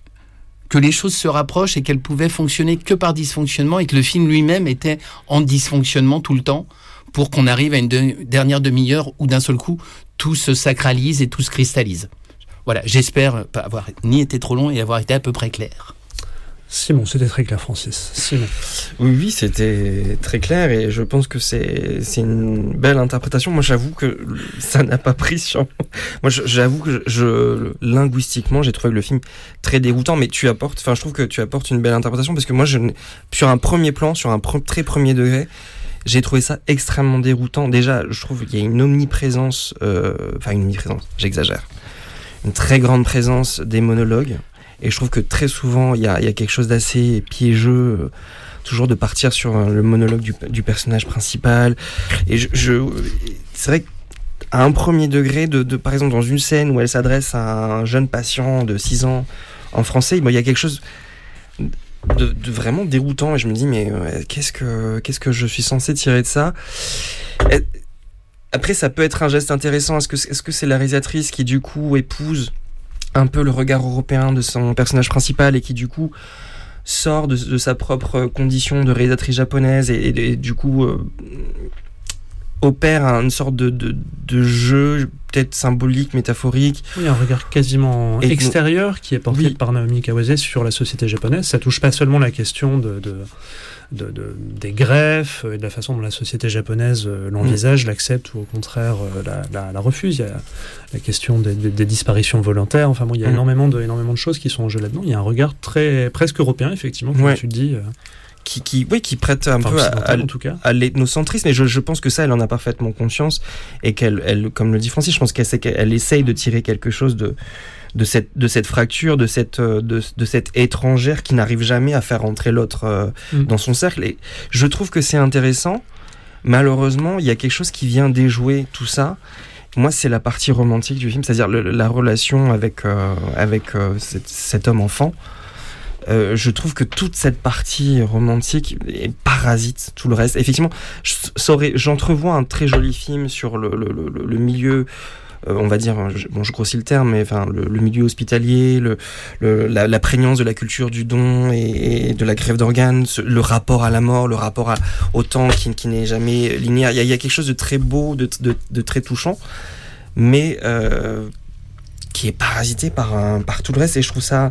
que les choses se rapprochent et qu'elles pouvaient fonctionner que par dysfonctionnement, et que le film lui-même était en dysfonctionnement tout le temps pour qu'on arrive à une de- dernière demi-heure où d'un seul coup tout se sacralise et tout se cristallise. Voilà, j'espère pas avoir ni été trop long et avoir été à peu près clair. Simon, c'était très clair, Francis. Simon. Oui, oui, c'était très clair, et je pense que c'est c'est une belle interprétation. Moi, j'avoue que ça n'a pas pris sur moi. Je, j'avoue que je, je linguistiquement, j'ai trouvé le film très déroutant, mais tu apportes, enfin, je trouve que tu apportes une belle interprétation, parce que moi, je, sur un premier plan, sur un pre- très premier degré, j'ai trouvé ça extrêmement déroutant. Déjà, je trouve qu'il y a une omniprésence, euh, enfin une omniprésence, j'exagère, une très grande présence des monologues. Et je trouve que très souvent, il y a, il y a quelque chose d'assez piégeux, euh, toujours de partir sur euh, le monologue du, du personnage principal. Et je, je, c'est vrai qu'à un premier degré, de, de, par exemple dans une scène où elle s'adresse à un jeune patient de six ans en français, bon, il y a quelque chose de, de vraiment déroutant. Et je me dis, mais euh, qu'est-ce que, qu'est-ce que je suis censé tirer de ça? Et, après, ça peut être un geste intéressant. Est-ce que, est-ce que c'est la réalisatrice qui, du coup, épouse un peu le regard européen de son personnage principal, et qui du coup sort de, de sa propre condition de réalisatrice japonaise, et, et, et du coup euh, opère une sorte de, de, de jeu, peut-être symbolique, métaphorique. Oui, un regard quasiment Et extérieur qui est porté oui. par Naomi Kawase sur la société japonaise. Ça touche pas seulement la question de, de, de, de, des greffes et de la façon dont la société japonaise l'envisage, mmh. l'accepte ou au contraire la, la, la refuse. Il y a la question des, des, des disparitions volontaires. Enfin bon, il y a mmh. énormément, de, énormément de choses qui sont en jeu là-dedans. Il y a un regard très, presque européen, effectivement, comme ouais. tu le dis. Qui, qui, oui, qui prête un enfin, peu à, à, en tout cas. à l'ethnocentrisme, et je, je pense que ça, elle en a parfaitement conscience, et qu'elle, elle, comme le dit Francis, je pense qu'elle, qu'elle essaye de tirer quelque chose de, de, cette, de cette fracture, de cette, de, de cette étrangère qui n'arrive jamais à faire entrer l'autre euh, mm. dans son cercle. Et je trouve que c'est intéressant. Malheureusement, il y a quelque chose qui vient déjouer tout ça. Moi, c'est la partie romantique du film, c'est-à-dire le, la relation avec, euh, avec euh, cet, cet homme-enfant. Euh, je trouve que toute cette partie romantique parasite tout le reste. Effectivement, j'entrevois un très joli film sur le, le, le, le milieu, euh, on va dire, bon, je grossis le terme, mais enfin, le, le milieu hospitalier, le, le, la, la prégnance de la culture du don et, et de la greffe d'organes, le rapport à la mort, le rapport à, au temps qui, qui n'est jamais linéaire. Il y, a, il y a quelque chose de très beau, de, de, de très touchant, mais euh, qui est parasité par, un, par tout le reste, et je trouve ça...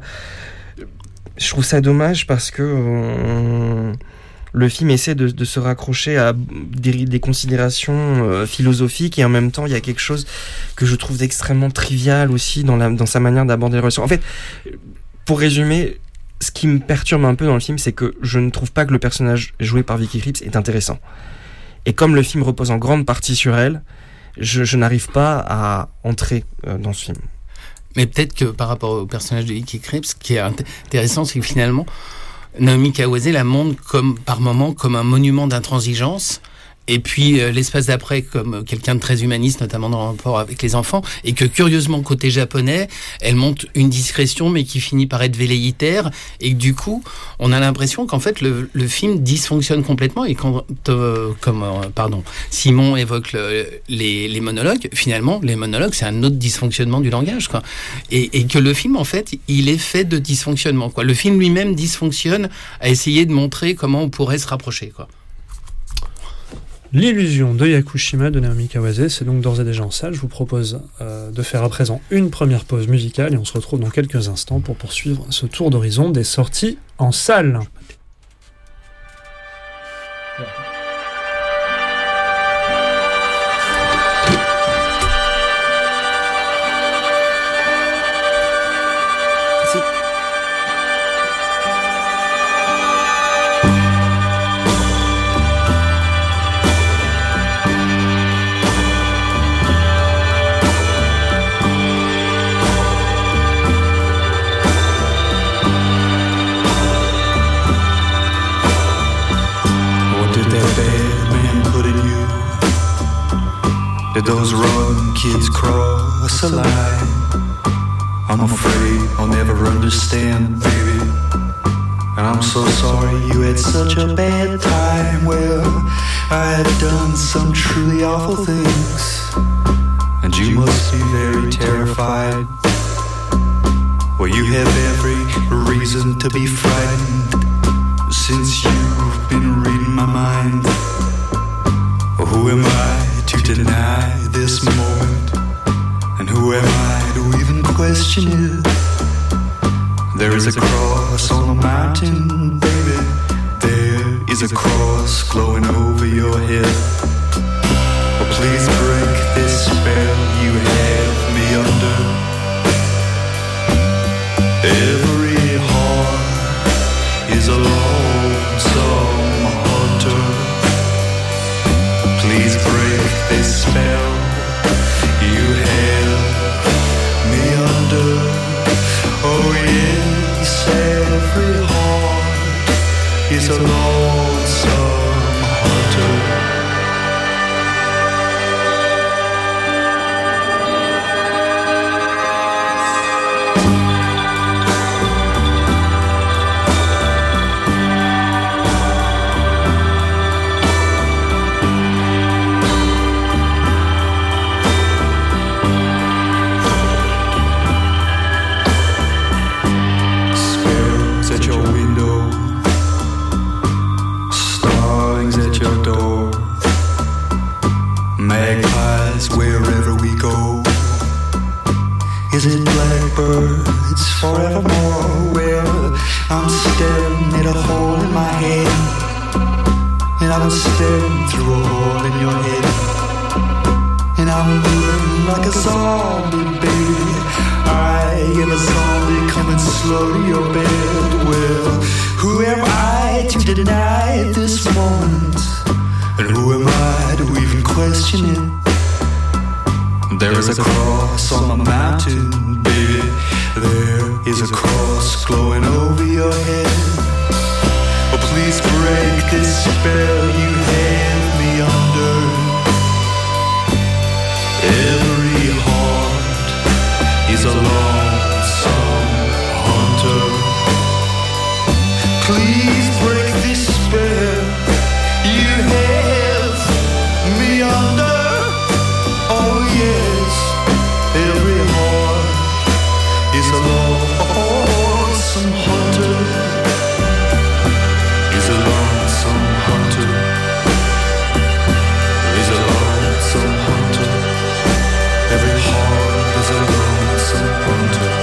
Je trouve ça dommage parce que on, le film essaie de, de se raccrocher à des, des considérations euh, philosophiques, et en même temps il y a quelque chose que je trouve d'extrêmement trivial aussi dans, la, dans sa manière d'aborder les relations. En fait, pour résumer, ce qui me perturbe un peu dans le film, c'est que je ne trouve pas que le personnage joué par Vicky Krieps est intéressant. Et comme le film repose en grande partie sur elle, je, je n'arrive pas à entrer euh, dans ce film. Mais peut-être que par rapport au personnage de Vicky Krieps, ce qui est intéressant, c'est que finalement, Naomi Kawase la montre comme, par moments comme un monument d'intransigeance, et puis euh, l'espace d'après comme quelqu'un de très humaniste, notamment dans le rapport avec les enfants, et que curieusement, côté japonais, elle montre une discrétion, mais qui finit par être velléitaire, et que du coup, on a l'impression qu'en fait, le, le film dysfonctionne complètement, et quand, euh, comme, euh, pardon, Simon évoque le, les, les monologues, finalement, les monologues, c'est un autre dysfonctionnement du langage, quoi. Et, et que le film, en fait, il est fait de dysfonctionnement, quoi. Le film lui-même dysfonctionne à essayer de montrer comment on pourrait se rapprocher, quoi. L'illusion de Yakushima de Naomi Kawase, c'est donc d'ores et déjà en salle. Je vous propose euh, de faire à présent une première pause musicale et on se retrouve dans quelques instants pour poursuivre ce tour d'horizon des sorties en salle. Did those rotten kids cross a line? I'm afraid I'll never understand, baby. And I'm so sorry you had such a bad time. Well, I have done some truly awful things, and you must be very terrified. Well, you have every reason to be frightened, since you've been reading my mind. Well, who am I to deny this moment? And who am I to even question it? There is a cross on the mountain, baby. There is a cross glowing over your head. Oh, please break this spell you have me under. Every heart is a lonesome hunter. Please break this spell you have me under. Oh yes, every heart is a lonesome hunter. magpies wherever we go. Is it blackbirds forevermore? Well, I'm staring at a hole in my head, and I'm staring through a hole in your head, and I'm moving like a zombie, baby. I am a zombie coming slow to your bed. Well, who am I to deny this moment? And who am I to even question it? There is a cross on the mountain, baby. There is a cross glowing over your head. Oh, please break this spell you have me under. Every heart is a lonesome hunter. Please break this spell you have me under. Oh yes, every heart is a lonesome hunter. Is a lonesome hunter. Is a lonesome hunter. Every heart is a lonesome hunter.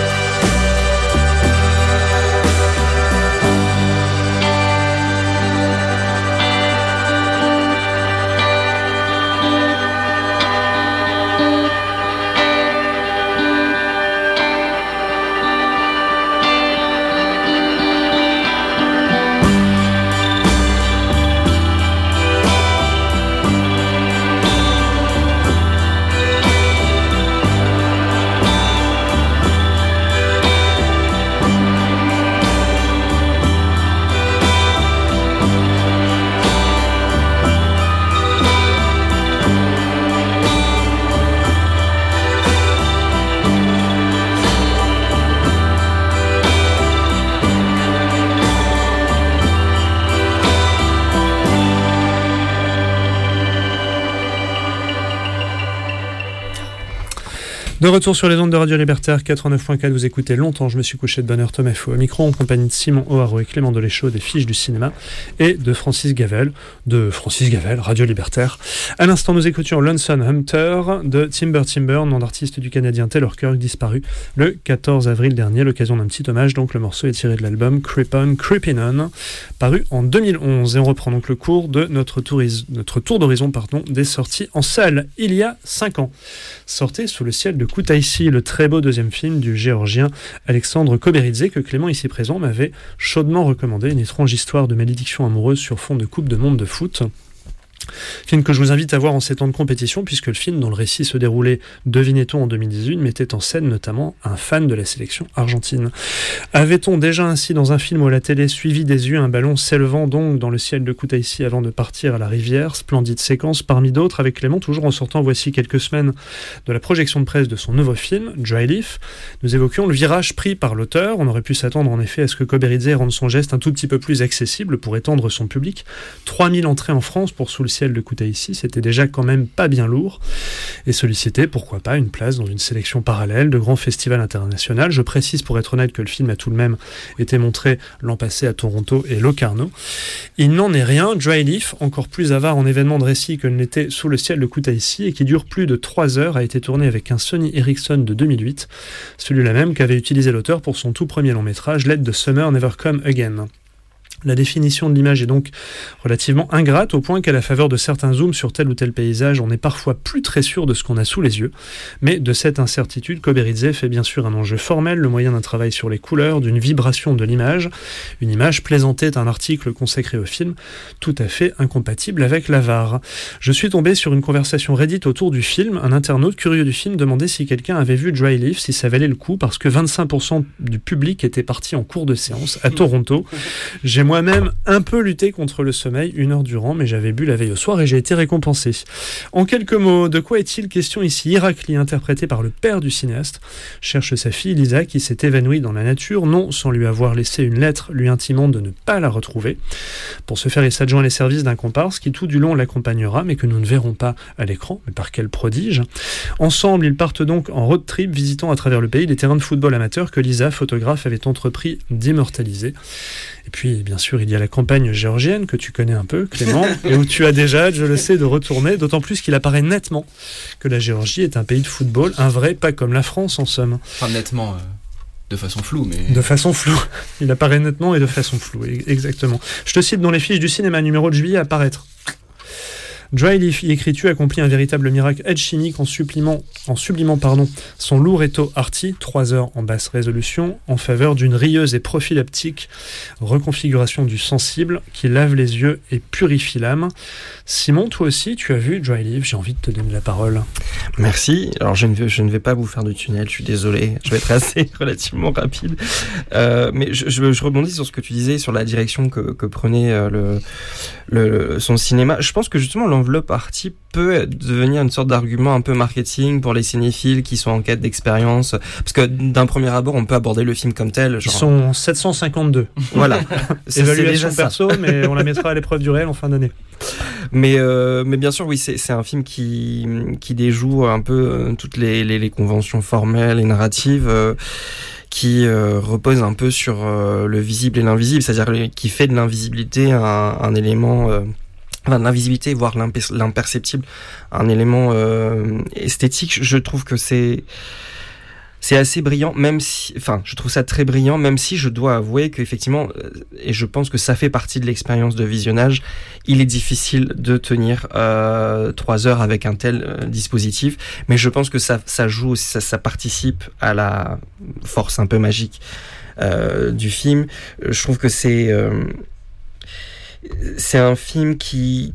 De retour sur les ondes de Radio Libertaire quatre-vingt-neuf point quatre, vous écoutez Longtemps je me suis couché de bonne heure, Thomas Faux au micro en compagnie de Simon O'Haraud et Clément Deléchaud des Fiches du cinéma et de Francis Gavel, de Francis Gavel, Radio Libertaire. À l'instant, nous écoutions Lonesome Hunter de Timber Timber, nom d'artiste du Canadien Taylor Kirk, disparu le quatorze avril dernier, l'occasion d'un petit hommage. Donc le morceau est tiré de l'album Creep On, Creepin' On, paru en deux mille onze. Et on reprend donc le cours de notre, touris- notre tour d'horizon pardon, des sorties en salle il y a cinq ans. Sortait Sous le ciel de Koutaïssi, le très beau deuxième film du géorgien Alexandre Koberidze, que Clément ici présent m'avait chaudement recommandé, une étrange histoire de malédiction amoureuse sur fond de Coupe de Monde de foot. Film que je vous invite à voir en ces temps de compétition, puisque le film dont le récit se déroulait, devinait-on, en deux mille dix-huit, mettait en scène notamment un fan de la sélection argentine. Avait-on déjà ainsi dans un film ou à la télé suivi des yeux un ballon s'élevant donc dans le ciel de Koutaïssi avant de partir à la rivière? Splendide séquence parmi d'autres, avec Clément toujours en sortant voici quelques semaines de la projection de presse de son nouveau film, Dry Leaf. Nous évoquions le virage pris par l'auteur. On aurait pu s'attendre en effet à ce que Koberidze rende son geste un tout petit peu plus accessible pour étendre son public. trois mille entrées en France pour Sous le ciel de Koutaïssi, c'était déjà quand même pas bien lourd, et solliciter, pourquoi pas, une place dans une sélection parallèle de grands festivals internationaux. Je précise pour être honnête que le film a tout de même été montré l'an passé à Toronto et Locarno. Il n'en est rien. Dry Leaf, encore plus avare en événements de récit que ne l'était Sous le ciel de Koutaïssi, et qui dure plus de trois heures, a été tourné avec un Sony Ericsson de deux mille huit, celui-là même qu'avait utilisé l'auteur pour son tout premier long métrage, Let the Summer Never Come Again. La définition de l'image est donc relativement ingrate, au point qu'à la faveur de certains zooms sur tel ou tel paysage, on n'est parfois plus très sûr de ce qu'on a sous les yeux. Mais de cette incertitude, Koberidze fait bien sûr un enjeu formel, le moyen d'un travail sur les couleurs, d'une vibration de l'image. Une image plaisantait un article consacré au film, tout à fait incompatible avec l'avare. Je suis tombé sur une conversation Reddit autour du film. Un internaute curieux du film demandait si quelqu'un avait vu Dry Leaf, si ça valait le coup, parce que vingt-cinq pour cent du public était parti en cours de séance à Toronto. J'ai moi-même un peu lutté contre le sommeil une heure durant, mais j'avais bu la veille au soir et j'ai été récompensé. En quelques mots, de quoi est-il question ici? Irakli, interprété par le père du cinéaste, cherche sa fille Lisa qui s'est évanouie dans la nature, non sans lui avoir laissé une lettre lui intimant de ne pas la retrouver. Pour ce faire, il s'adjoint les services d'un comparse qui tout du long l'accompagnera, mais que nous ne verrons pas à l'écran. Mais par quel prodige! Ensemble, ils partent donc en road trip, visitant à travers le pays les terrains de football amateurs que Lisa, photographe, avait entrepris d'immortaliser. Et puis, bien sûr, il y a la campagne géorgienne que tu connais un peu, Clément, et où tu as déjà hâte, je le sais, de retourner, d'autant plus qu'il apparaît nettement que la Géorgie est un pays de football, un vrai, pas comme la France en somme. Enfin, nettement, euh, de façon floue, mais... De façon floue. Il apparaît nettement et de façon floue, exactement. Je te cite dans les fiches du cinéma, numéro de juillet à apparaître. Dry Leaf, y écris-tu, accomplit un véritable miracle alchimique en sublimant, en sublimant pardon, son lourd étau arty, trois heures en basse résolution, en faveur d'une rieuse et prophylactique reconfiguration du sensible qui lave les yeux et purifie l'âme. Simon, toi aussi, tu as vu Dry Leaf, j'ai envie de te donner la parole. Merci. Alors, je ne vais, je ne vais pas vous faire de tunnel, je suis désolé, je vais être assez relativement rapide. Euh, mais je, je, je rebondis sur ce que tu disais, sur la direction que, que prenait euh, le, le, son cinéma. Je pense que justement, l'enveloppe arty peut devenir une sorte d'argument un peu marketing pour les cinéphiles qui sont en quête d'expérience. Parce que d'un premier abord, on peut aborder le film comme tel. Genre... Ils sont sept cent cinquante-deux. Voilà. C'est, évaluation c'est perso, mais on la mettra à l'épreuve du réel en fin d'année. Mais, euh, mais bien sûr, oui, c'est, c'est un film qui, qui déjoue un peu euh, toutes les, les, les conventions formelles et narratives. Euh, qui euh, repose un peu sur euh, le visible et l'invisible, c'est-à-dire qui fait de l'invisibilité un, un élément... Euh, Enfin, l'invisibilité, voire l'imperceptible, un élément euh, esthétique. Je trouve que c'est c'est assez brillant, même si, enfin, je trouve ça très brillant, même si je dois avouer qu'effectivement, et je pense que ça fait partie de l'expérience de visionnage, il est difficile de tenir euh, trois heures avec un tel euh, dispositif, mais je pense que ça ça joue, ça, ça participe à la force un peu magique euh, du film. Je trouve que c'est euh, c'est un film qui,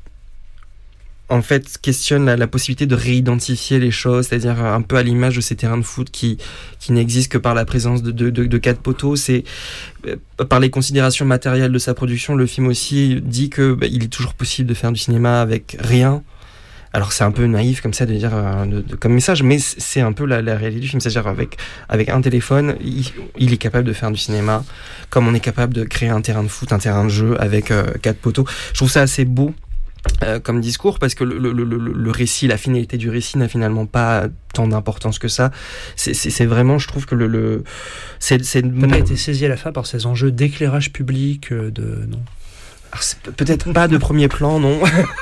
en fait, questionne la, la possibilité de réidentifier les choses, c'est-à-dire un peu à l'image de ces terrains de foot qui, qui n'existent que par la présence de, de, de, de quatre poteaux. C'est, par les considérations matérielles de sa production, le film aussi dit que bah, il est toujours possible de faire du cinéma avec rien. Alors c'est un peu naïf comme ça de dire euh, de, de, comme message, mais c'est un peu la, la réalité du film. C'est-à-dire avec avec un téléphone, il, il est capable de faire du cinéma, comme on est capable de créer un terrain de foot, un terrain de jeu avec euh, quatre poteaux. Je trouve ça assez beau euh, comme discours parce que le, le, le, le récit, la finalité du récit n'a finalement pas tant d'importance que ça. C'est, c'est, c'est vraiment, je trouve que le, le c'est, c'est t'as pas été saisi à la fin par ces enjeux d'éclairage public, de non. Alors c'est peut-être pas de premier plan, non.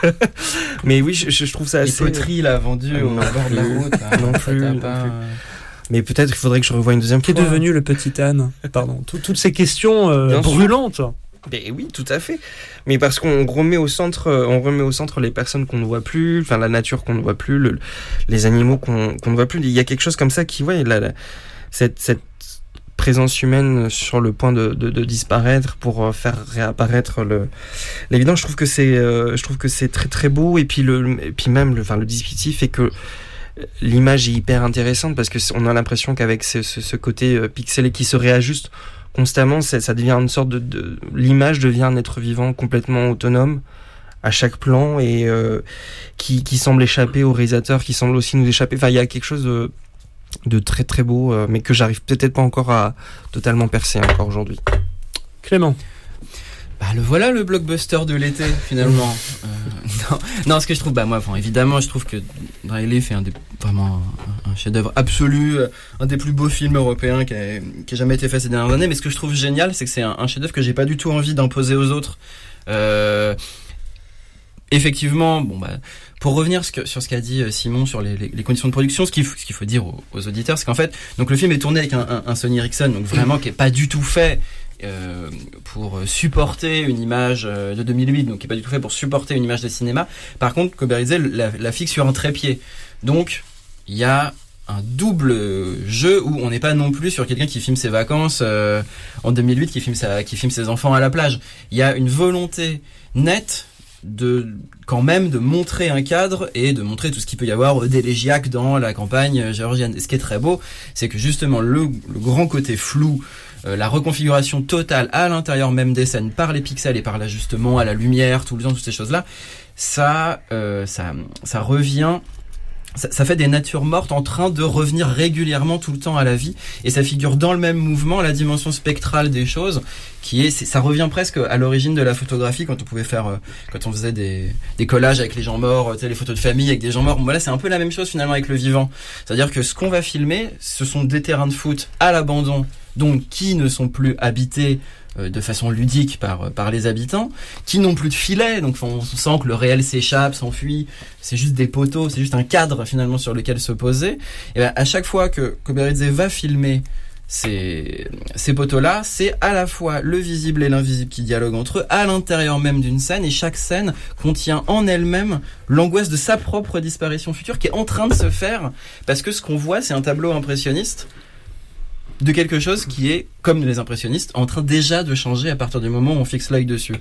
Mais oui, je, je trouve ça assez... Les poteries, là, vendues au bord de la route. Là, non plus, non pas... plus. Mais peut-être qu'il faudrait que je revoie une deuxième fois. Qu'est devenu le petit âne? Pardon. Tout, toutes ces questions euh, brûlantes. Mais oui, tout à fait. Mais parce qu'on remet au centre, on remet au centre les personnes qu'on ne voit plus, enfin la nature qu'on ne voit plus, le, les animaux qu'on, qu'on ne voit plus. Il y a quelque chose comme ça qui, ouais, la, la, cette, cette présence humaine sur le point de, de, de disparaître pour faire réapparaître le l'évident. Je trouve que c'est euh, je trouve que c'est très très beau et puis le et puis même le enfin le dispositif fait que l'image est hyper intéressante parce que on a l'impression qu'avec ce, ce, ce côté euh, pixelé qui se réajuste constamment, ça, ça devient une sorte de, de l'image devient un être vivant complètement autonome à chaque plan et euh, qui qui semble échapper au réalisateur, qui semble aussi nous échapper. Enfin, il y a quelque chose de de très très beau, euh, mais que j'arrive peut-être pas encore à totalement percer encore aujourd'hui. Clément. Bah le voilà le blockbuster de l'été finalement. euh, non, non, ce que je trouve, bah moi, enfin, évidemment, je trouve que Dry Leaf fait un des, vraiment un, un chef-d'œuvre absolu, un des plus beaux films européens qui a, qui a jamais été fait ces dernières années. Mais ce que je trouve génial, c'est que c'est un, un chef-d'œuvre que j'ai pas du tout envie d'imposer aux autres. Euh, Effectivement, bon bah, pour revenir ce que, sur ce qu'a dit Simon sur les, les, les conditions de production, ce qu'il faut, ce qu'il faut dire aux, aux auditeurs, c'est qu'en fait, donc le film est tourné avec un, un, un Sony Ericsson, donc vraiment qui est pas du tout fait euh, pour supporter une image de deux mille huit, donc qui est pas du tout fait pour supporter une image de cinéma. Par contre, Cobert disait, la, la fixe sur un trépied. Donc, il y a un double jeu où on n'est pas non plus sur quelqu'un qui filme ses vacances euh, en deux mille huit, qui filme sa, qui filme ses enfants à la plage. Il y a une volonté nette de quand même de montrer un cadre et de montrer tout ce qu'il peut y avoir d'élégiaque dans la campagne géorgienne. Et ce qui est très beau, c'est que justement le, le grand côté flou, euh, la reconfiguration totale à l'intérieur même des scènes par les pixels et par l'ajustement à la lumière, tout le temps, toutes ces choses-là, ça, euh, ça, ça revient. Ça, ça fait des natures mortes en train de revenir régulièrement tout le temps à la vie, et ça figure dans le même mouvement la dimension spectrale des choses, qui est, c'est, ça revient presque à l'origine de la photographie quand on pouvait faire, euh, quand on faisait des, des collages avec les gens morts, tu sais, les photos de famille avec des gens morts. Bon, voilà, c'est un peu la même chose finalement avec le vivant. C'est-à-dire que ce qu'on va filmer, ce sont des terrains de foot à l'abandon donc qui ne sont plus habités euh, de façon ludique par par les habitants, qui n'ont plus de filets, donc on sent que le réel s'échappe, s'enfuit, c'est juste des poteaux, c'est juste un cadre finalement sur lequel se poser. Et ben à chaque fois que Koberidzé va filmer Ces, ces poteaux-là, c'est à la fois le visible et l'invisible qui dialoguent entre eux à l'intérieur même d'une scène, et chaque scène contient en elle-même l'angoisse de sa propre disparition future qui est en train de se faire, parce que ce qu'on voit, c'est un tableau impressionniste de quelque chose qui est, comme les impressionnistes, en train déjà de changer à partir du moment où on fixe l'œil dessus.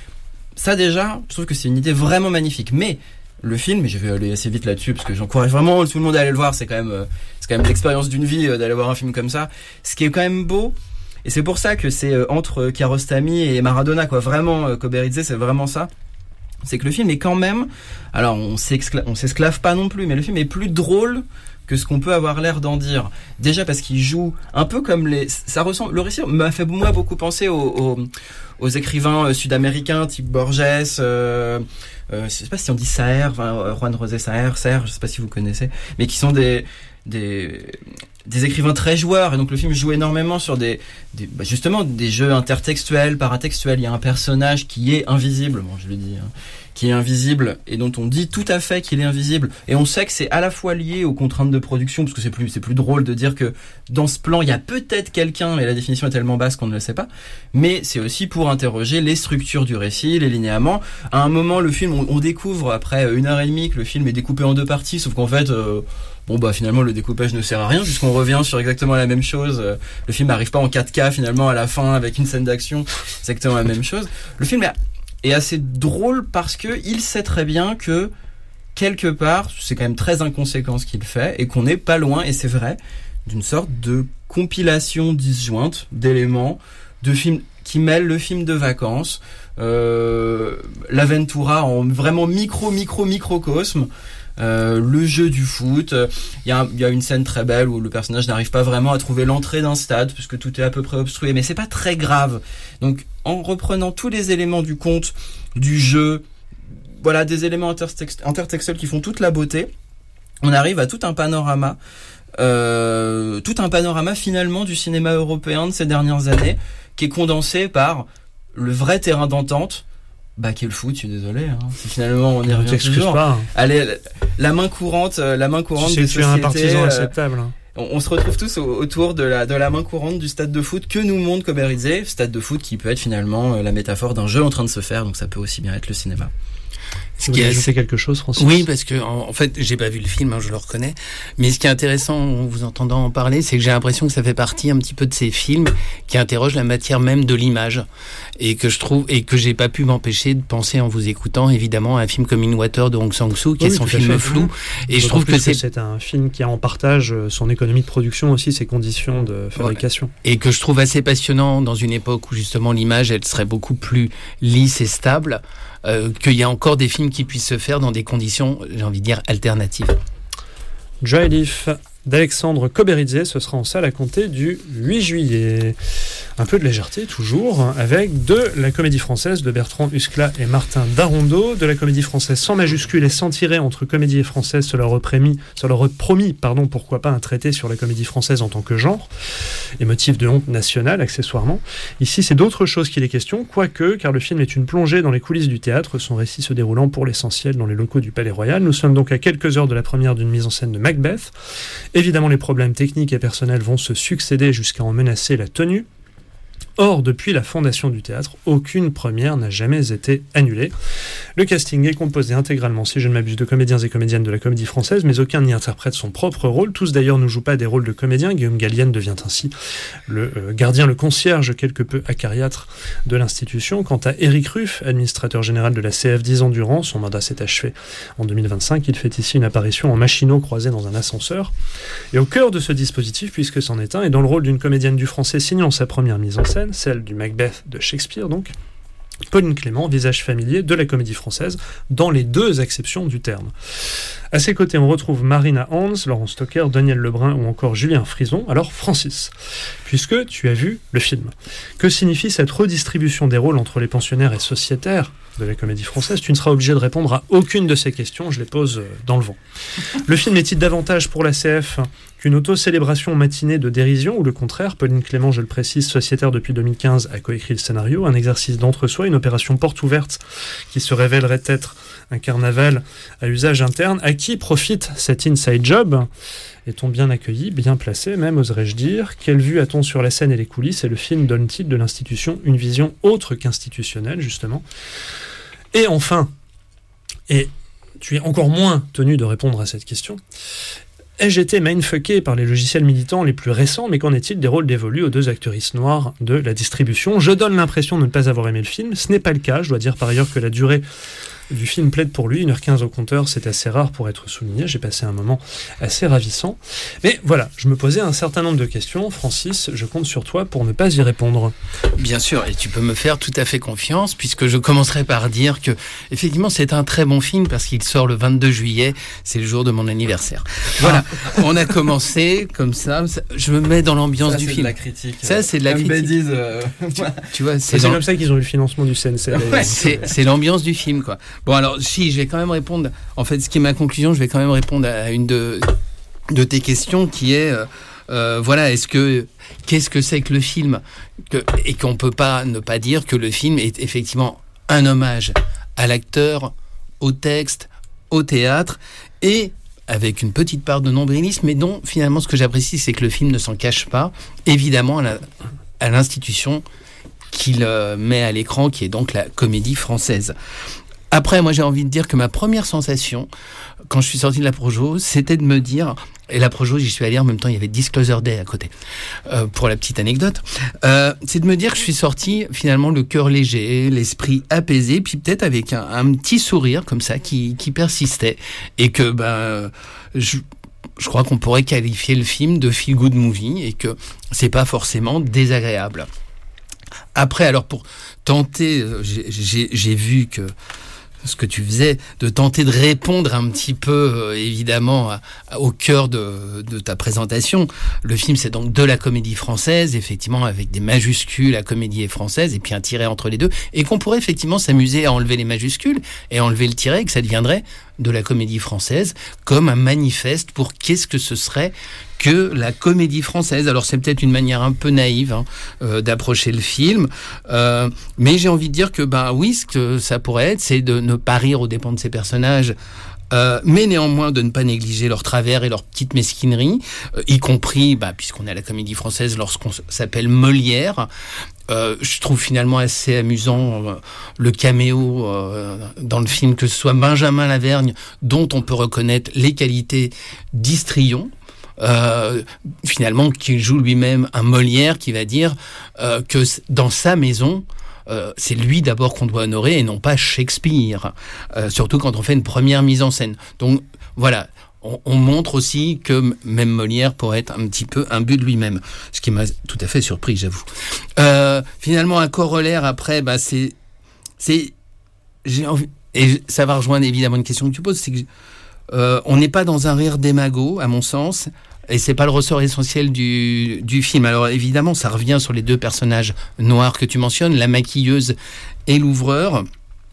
Ça déjà, je trouve que c'est une idée vraiment magnifique, mais le film, et je vais aller assez vite là-dessus parce que j'encourage vraiment tout le monde à aller le voir, c'est quand même, c'est quand même l'expérience d'une vie d'aller voir un film comme ça. Ce qui est quand même beau, et c'est pour ça que c'est entre Kiarostami et Maradona, quoi. Vraiment, Koberidzé, c'est vraiment ça. C'est que le film est quand même, alors on s'esclave, on s'esclave pas non plus, mais le film est plus drôle que ce qu'on peut avoir l'air d'en dire. Déjà parce qu'il joue un peu comme les, ça ressemble, le récit m'a fait moi beaucoup penser aux, aux, aux écrivains sud-américains type Borges, euh, euh, je sais pas si on dit Saer, enfin, Juan José Saer, Saer, je sais pas si vous connaissez, mais qui sont des des des écrivains très joueurs, et donc le film joue énormément sur des, des bah justement des jeux intertextuels, paratextuels. Il y a un personnage qui est invisible, bon je le dis, hein, qui est invisible et dont on dit tout à fait qu'il est invisible, et on sait que c'est à la fois lié aux contraintes de production, parce que c'est plus c'est plus drôle de dire que dans ce plan il y a peut-être quelqu'un, mais la définition est tellement basse qu'on ne le sait pas, mais c'est aussi pour interroger les structures du récit, les linéaments. À un moment le film, on, on découvre après une heure et demie que le film est découpé en deux parties, sauf qu'en fait euh, bon bah finalement le découpage ne sert à rien puisqu'on revient sur exactement la même chose. Le film n'arrive pas en quatre K finalement à la fin avec une scène d'action, c'est exactement la même chose. Le film est assez drôle parce que il sait très bien que quelque part c'est quand même très inconséquent ce qu'il fait, et qu'on n'est pas loin, et c'est vrai, d'une sorte de compilation disjointe d'éléments de films qui mêlent le film de vacances, euh, l'Aventura en vraiment micro micro microcosme. Euh, le jeu du foot, il y a, y a une scène très belle où le personnage n'arrive pas vraiment à trouver l'entrée d'un stade puisque tout est à peu près obstrué, mais c'est pas très grave. Donc en reprenant tous les éléments du conte, du jeu, voilà, des éléments intertext- intertextuels qui font toute la beauté, on arrive à tout un panorama euh, tout un panorama finalement du cinéma européen de ces dernières années, qui est condensé par le vrai terrain d'entente, bah qui est le foot. Je suis désolé, hein. C'est finalement on y revient toujours. Pas, hein. Allez, la main courante, la main courante tu des sais, sociétés. Tu es un partisan acceptable. Hein. On, on se retrouve tous au, autour de la de la main courante du stade de foot que nous montre Koberidzé, stade de foot qui peut être finalement euh, la métaphore d'un jeu en train de se faire, donc ça peut aussi bien être le cinéma. Ce qui a ajouté quelque chose, Francis? Oui, parce que en, en fait, j'ai pas vu le film, hein, je le reconnais. Mais ce qui est intéressant, en vous entendant en parler, c'est que j'ai l'impression que ça fait partie un petit peu de ces films qui interrogent la matière même de l'image, et que je trouve et que j'ai pas pu m'empêcher de penser en vous écoutant, évidemment, à un film comme In Water de Hong Sang-soo, qui oui, est son film flou. Et donc je trouve que c'est... que c'est un film qui a en partage son économie de production aussi, ses conditions de fabrication. Ouais. Et que je trouve assez passionnant dans une époque où justement l'image, elle serait beaucoup plus lisse et stable. Euh, qu'il y a encore des films qui puissent se faire dans des conditions, j'ai envie de dire, alternatives. Dry Leaf d'Alexandre Koberidzé, ce sera en salle à compter du huit juillet. Un peu de légèreté toujours, avec de la comédie française de Bertrand Huskla et Martin Darondeau, de la comédie française sans majuscule et sans tiret entre comédie et française. Cela leur promis, cela leur promis, pardon, pourquoi pas un traité sur la comédie française en tant que genre, et motif de honte nationale accessoirement. Ici, c'est d'autre chose qu'il est question, quoique, car le film est une plongée dans les coulisses du théâtre, son récit se déroulant pour l'essentiel dans les locaux du Palais Royal. Nous sommes donc à quelques heures de la première d'une mise en scène de Macbeth. Évidemment, les problèmes techniques et personnels vont se succéder jusqu'à en menacer la tenue. Or, depuis la fondation du théâtre, aucune première n'a jamais été annulée. Le casting est composé intégralement, si je ne m'abuse, de comédiens et comédiennes de la comédie française, mais aucun n'y interprète son propre rôle. Tous d'ailleurs ne jouent pas des rôles de comédiens. Guillaume Gallienne devient ainsi le euh, gardien, le concierge quelque peu acariâtre de l'institution. Quant à Éric Ruff, administrateur général de la C F dix ans durant, son mandat s'est achevé en deux mille vingt-cinq, il fait ici une apparition en machinot croisé dans un ascenseur. Et au cœur de ce dispositif, puisque c'en est un, et dans le rôle d'une comédienne du français signant sa première mise en scène, celle du Macbeth de Shakespeare donc, Pauline Clément, visage familier de la comédie française, dans les deux acceptions du terme. À ses côtés, on retrouve Marina Hans, Laurent Stocker, Daniel Lebrun ou encore Julien Frison. Alors Francis, puisque tu as vu le film, que signifie cette redistribution des rôles entre les pensionnaires et sociétaires de la Comédie Française. Tu ne seras obligé de répondre à aucune de ces questions, je les pose dans le vent. Le film est-il davantage pour la C F qu'une auto-célébration matinée de dérision, ou le contraire? Pauline Clément, je le précise, sociétaire depuis deux mille quinze, a coécrit le scénario, un exercice d'entre-soi, une opération porte ouverte qui se révélerait être un carnaval à usage interne. À qui profite cet inside job? Est-on bien accueilli, bien placé, même oserais-je dire? Quelle vue a-t-on sur la scène et les coulisses? Et le film donne-t-il de l'institution une vision autre qu'institutionnelle, justement? Et enfin, et tu es encore moins tenu de répondre à cette question, ai-je été mindfucké par les logiciels militants les plus récents, mais qu'en est-il des rôles dévolus aux deux actrices noires de la distribution? Je donne l'impression de ne pas avoir aimé le film, ce n'est pas le cas. Je dois dire par ailleurs que la durée du film plaide pour lui, une heure quinze au compteur, c'est assez rare pour être souligné, j'ai passé un moment assez ravissant. Mais voilà, je me posais un certain nombre de questions. Francis, je compte sur toi pour ne pas y répondre. Bien sûr, et tu peux me faire tout à fait confiance, puisque je commencerai par dire que, effectivement, c'est un très bon film, parce qu'il sort le vingt-deux juillet, c'est le jour de mon anniversaire. Voilà, ah. On a commencé comme ça, je me mets dans l'ambiance ça, du c'est film. De la critique. Ça, c'est de la critique. Bêtise, euh... tu, tu vois, c'est, c'est dans... comme ça qu'ils ont eu le financement du C N C. Ouais, c'est, c'est l'ambiance du film, quoi. Bon, alors, si, je vais quand même répondre, en fait, ce qui est ma conclusion, je vais quand même répondre à une de, de tes questions qui est, euh, euh, voilà, est-ce que, qu'est-ce que c'est que le film que, et qu'on peut pas ne pas dire que le film est effectivement un hommage à l'acteur, au texte, au théâtre, et avec une petite part de nombrilisme, mais dont, finalement, ce que j'apprécie, c'est que le film ne s'en cache pas, évidemment, à, la, à l'institution qu'il euh, met à l'écran, qui est donc la Comédie Française. Après, moi, j'ai envie de dire que ma première sensation, quand je suis sorti de la Projo, c'était de me dire, et la Projo, j'y suis allé en même temps, il y avait Disclosure Day à côté, euh, pour la petite anecdote, euh, c'est de me dire que je suis sorti, finalement, le cœur léger, l'esprit apaisé, puis peut-être avec un, un petit sourire, comme ça, qui, qui persistait, et que, ben, je... je crois qu'on pourrait qualifier le film de feel-good movie, et que c'est pas forcément désagréable. Après, alors, pour tenter, j'ai, j'ai, j'ai vu que ce que tu faisais, de tenter de répondre un petit peu, euh, évidemment, à, à, au cœur de, de ta présentation. Le film, c'est donc de la Comédie Française, effectivement, avec des majuscules, la Comédie Française, et puis un tiret entre les deux, et qu'on pourrait effectivement s'amuser à enlever les majuscules et enlever le tiret, et que ça deviendrait de la Comédie Française comme un manifeste pour qu'est-ce que ce serait que la Comédie Française. Alors c'est peut-être une manière un peu naïve hein, euh, d'approcher le film, euh, mais j'ai envie de dire que ben oui, ce que ça pourrait être, c'est de ne pas rire aux dépens de ces personnages, euh, mais néanmoins de ne pas négliger leurs travers et leurs petites mesquineries, euh, y compris, bah, puisqu'on est à la Comédie Française, lorsqu'on s'appelle Molière. Euh, je trouve finalement assez amusant euh, le caméo euh, dans le film, que ce soit Benjamin Lavergne, dont on peut reconnaître les qualités d'histrion, Euh, finalement, qu'il joue lui-même un Molière qui va dire euh, que dans sa maison, euh, c'est lui d'abord qu'on doit honorer et non pas Shakespeare, euh, surtout quand on fait une première mise en scène. Donc voilà, on, on montre aussi que même Molière pourrait être un petit peu imbu de lui-même, ce qui m'a tout à fait surpris, j'avoue. Euh, finalement, un corollaire après, bah, c'est, c'est, j'ai envie, et ça va rejoindre évidemment une question que tu poses, c'est que euh, on n'est pas dans un rire démago, à mon sens. Et c'est pas le ressort essentiel du, du film. Alors évidemment, ça revient sur les deux personnages noirs que tu mentionnes, la maquilleuse et l'ouvreur.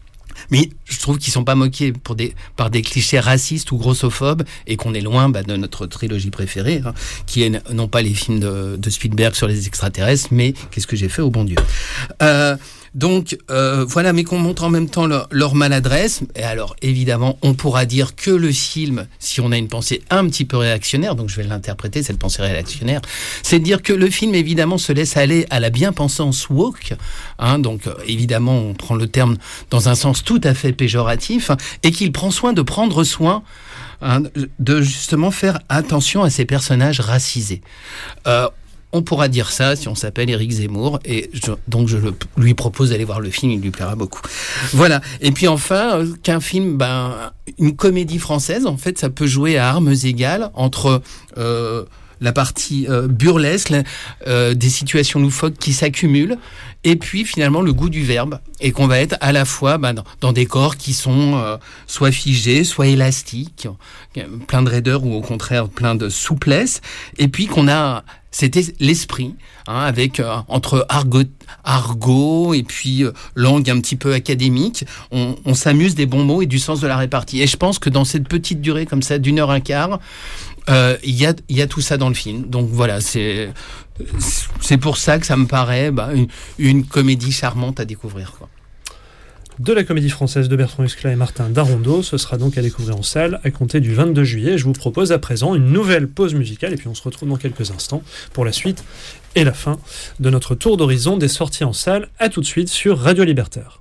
Mais je trouve qu'ils sont pas moqués pour des, par des clichés racistes ou grossophobes, et qu'on est loin bah, de notre trilogie préférée, hein, qui est non pas les films de, de Spielberg sur les extraterrestres, mais Qu'est-ce que j'ai fait au bon Dieu. Euh, Donc euh, voilà, mais qu'on montre en même temps leur, leur maladresse. Et alors évidemment, on pourra dire que le film, si on a une pensée un petit peu réactionnaire, donc je vais l'interpréter, cette pensée réactionnaire, c'est de dire que le film évidemment se laisse aller à la bien-pensance woke, hein, donc euh, évidemment on prend le terme dans un sens tout à fait péjoratif, hein, et qu'il prend soin de prendre soin hein, de justement faire attention à ces personnages racisés. Euh, On pourra dire ça si on s'appelle Éric Zemmour, et je, donc je le, lui propose d'aller voir le film, il lui plaira beaucoup. Voilà. Et puis enfin, euh, qu'un film, ben, une comédie française, en fait, ça peut jouer à armes égales entre euh, la partie euh, burlesque, euh, des situations loufoques qui s'accumulent, et puis finalement le goût du verbe, et qu'on va être à la fois bah, dans, dans des corps qui sont euh, soit figés, soit élastiques, plein de raideur ou au contraire plein de souplesse, et puis qu'on a, c'était l'esprit, hein, avec euh, entre argot, argot et puis euh, langue un petit peu académique, on, on s'amuse des bons mots et du sens de la répartie. Et je pense que dans cette petite durée comme ça, d'une heure un quart, il euh, y, a, y a tout ça dans le film. Donc voilà, c'est, c'est pour ça que ça me paraît bah, une, une comédie charmante à découvrir, quoi. De la comédie française de Bertrand Huskla et Martin Darondeau, ce sera donc à découvrir en salle à compter du vingt-deux juillet. Je vous propose à présent une nouvelle pause musicale et puis on se retrouve dans quelques instants pour la suite et la fin de notre tour d'horizon des sorties en salle. À tout de suite sur Radio Libertaire.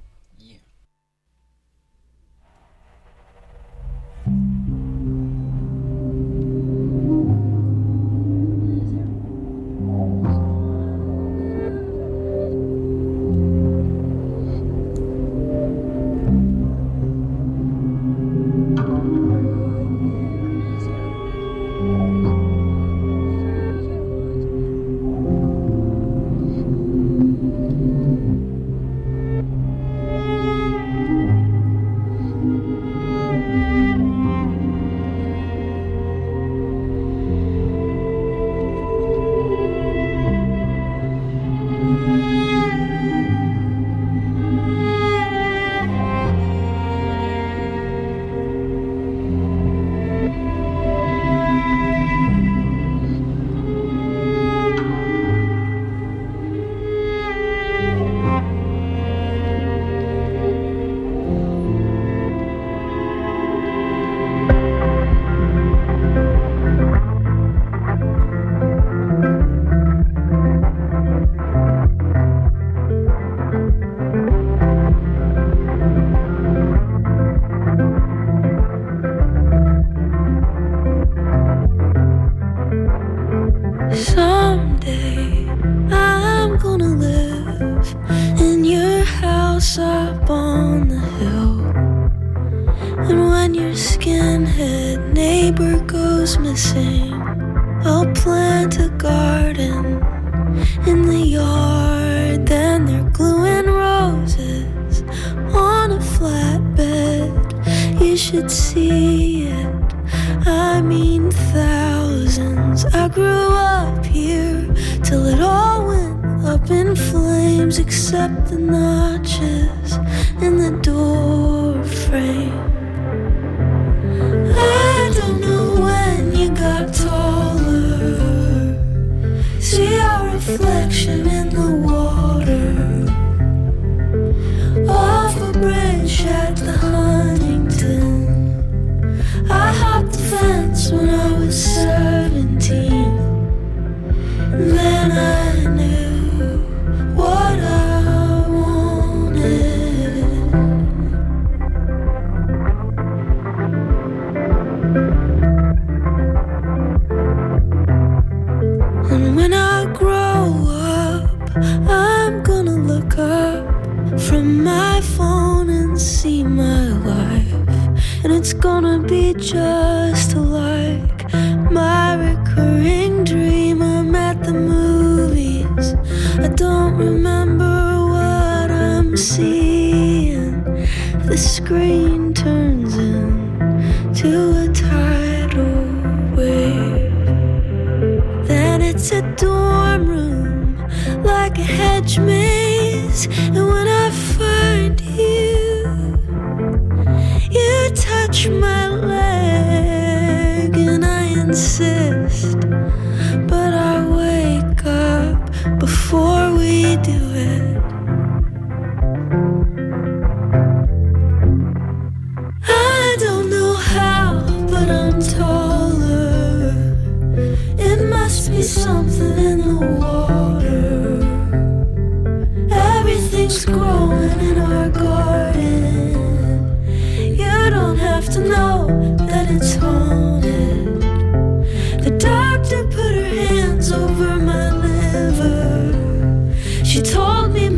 Over my liver, she told me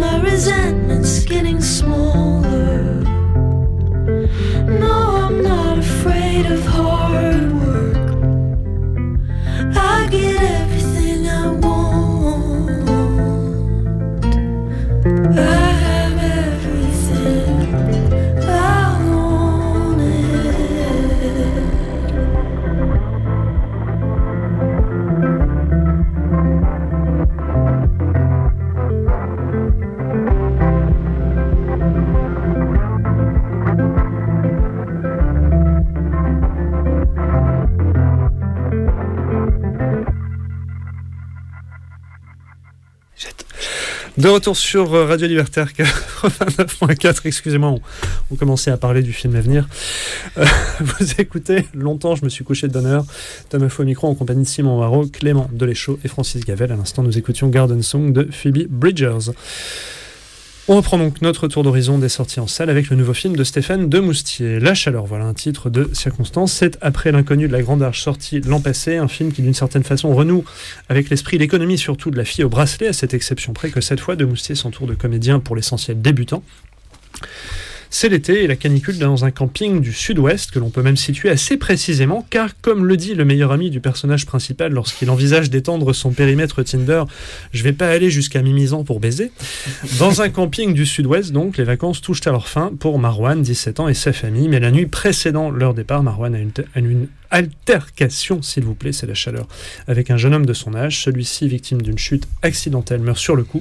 De retour sur Radio Libertaire quatre-vingt-neuf point quatre, excusez-moi, on, on commençait à parler du film à venir. Euh, vous écoutez Longtemps, je me suis couché de bonne heure. Thomas Faux au micro en compagnie de Simon Waro, Clément Deléchaud et Francis Gavel. À l'instant, nous écoutions Garden Song de Phoebe Bridgers. On reprend donc notre tour d'horizon des sorties en salle avec le nouveau film de Stéphane Demoustier. La chaleur, voilà un titre de circonstance. C'est Après l'inconnu de la Grande Arche sorti l'an passé, un film qui d'une certaine façon renoue avec l'esprit, l'économie surtout de La fille au bracelet, à cette exception près que cette fois Demoustier s'entoure de comédiens pour l'essentiel débutants. C'est l'été et la canicule dans un camping du sud-ouest que l'on peut même situer assez précisément car, comme le dit le meilleur ami du personnage principal lorsqu'il envisage d'étendre son périmètre Tinder, je vais pas aller jusqu'à Mimizan pour baiser. Dans un camping du sud-ouest, donc, les vacances touchent à leur fin pour Marwan, dix-sept ans, et sa famille. Mais la nuit précédant leur départ, Marwan a une, a une altercation, s'il vous plaît, c'est la chaleur, avec un jeune homme de son âge. Celui-ci, victime d'une chute accidentelle, meurt sur le coup.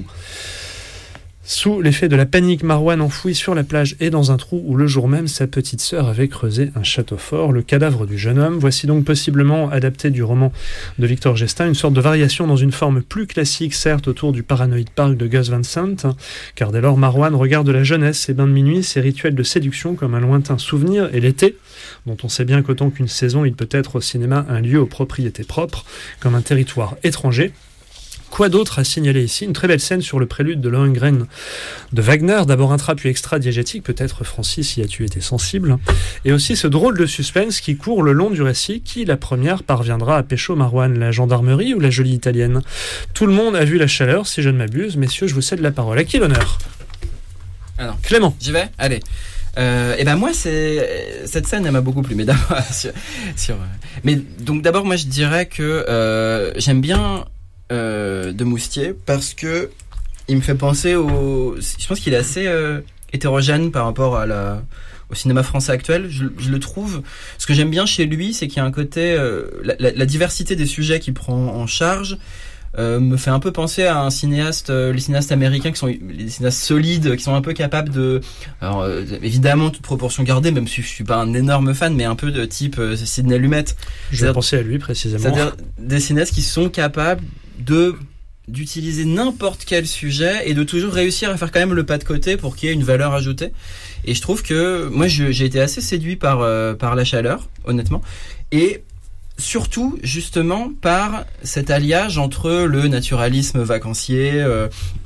Sous l'effet de la panique, Marwan enfoui sur la plage et dans un trou où le jour même sa petite sœur avait creusé un château fort, le cadavre du jeune homme. Voici donc possiblement adapté du roman de Victor Gestin, une sorte de variation dans une forme plus classique, certes autour du Paranoid Park de Gus Van Sant, car dès lors Marwan regarde la jeunesse, ses bains de minuit, ses rituels de séduction comme un lointain souvenir, et l'été, dont on sait bien qu'autant qu'une saison, il peut être au cinéma un lieu aux propriétés propres, comme un territoire étranger. Quoi d'autre à signaler ici? Une très belle scène sur le prélude de Lohengrin de Wagner, d'abord intra puis extra-diégétique, peut-être Francis y as-tu été sensible, et aussi ce drôle de suspense qui court le long du récit, qui la première parviendra à pécho Marwan, la gendarmerie ou la jolie italienne? Tout le monde a vu La chaleur, si je ne m'abuse. Messieurs, je vous cède la parole. À qui l'honneur? Alors, Clément. J'y vais? Allez. Euh, et ben moi c'est cette scène elle m'a beaucoup plu mais d'abord sur, sur mais donc d'abord moi je dirais que euh, j'aime bien Euh, Demoustier parce que il me fait penser au. Je pense qu'il est assez euh, hétérogène par rapport à la au cinéma français actuel. Je, je le trouve. Ce que j'aime bien chez lui, c'est qu'il y a un côté euh, la, la, la diversité des sujets qu'il prend en charge. Euh, me fait un peu penser à un cinéaste, euh, les cinéastes américains qui sont les cinéastes solides, qui sont un peu capables de, alors euh, évidemment toute proportion gardée, même si je suis pas un énorme fan, mais un peu de type euh, Sidney Lumet. Je vais penser à lui précisément. C'est-à-dire des cinéastes qui sont capables de d'utiliser n'importe quel sujet et de toujours réussir à faire quand même le pas de côté pour qu'il y ait une valeur ajoutée. Et je trouve que moi je, j'ai été assez séduit par euh, par La chaleur, honnêtement, et surtout justement par cet alliage entre le naturalisme vacancier, euh,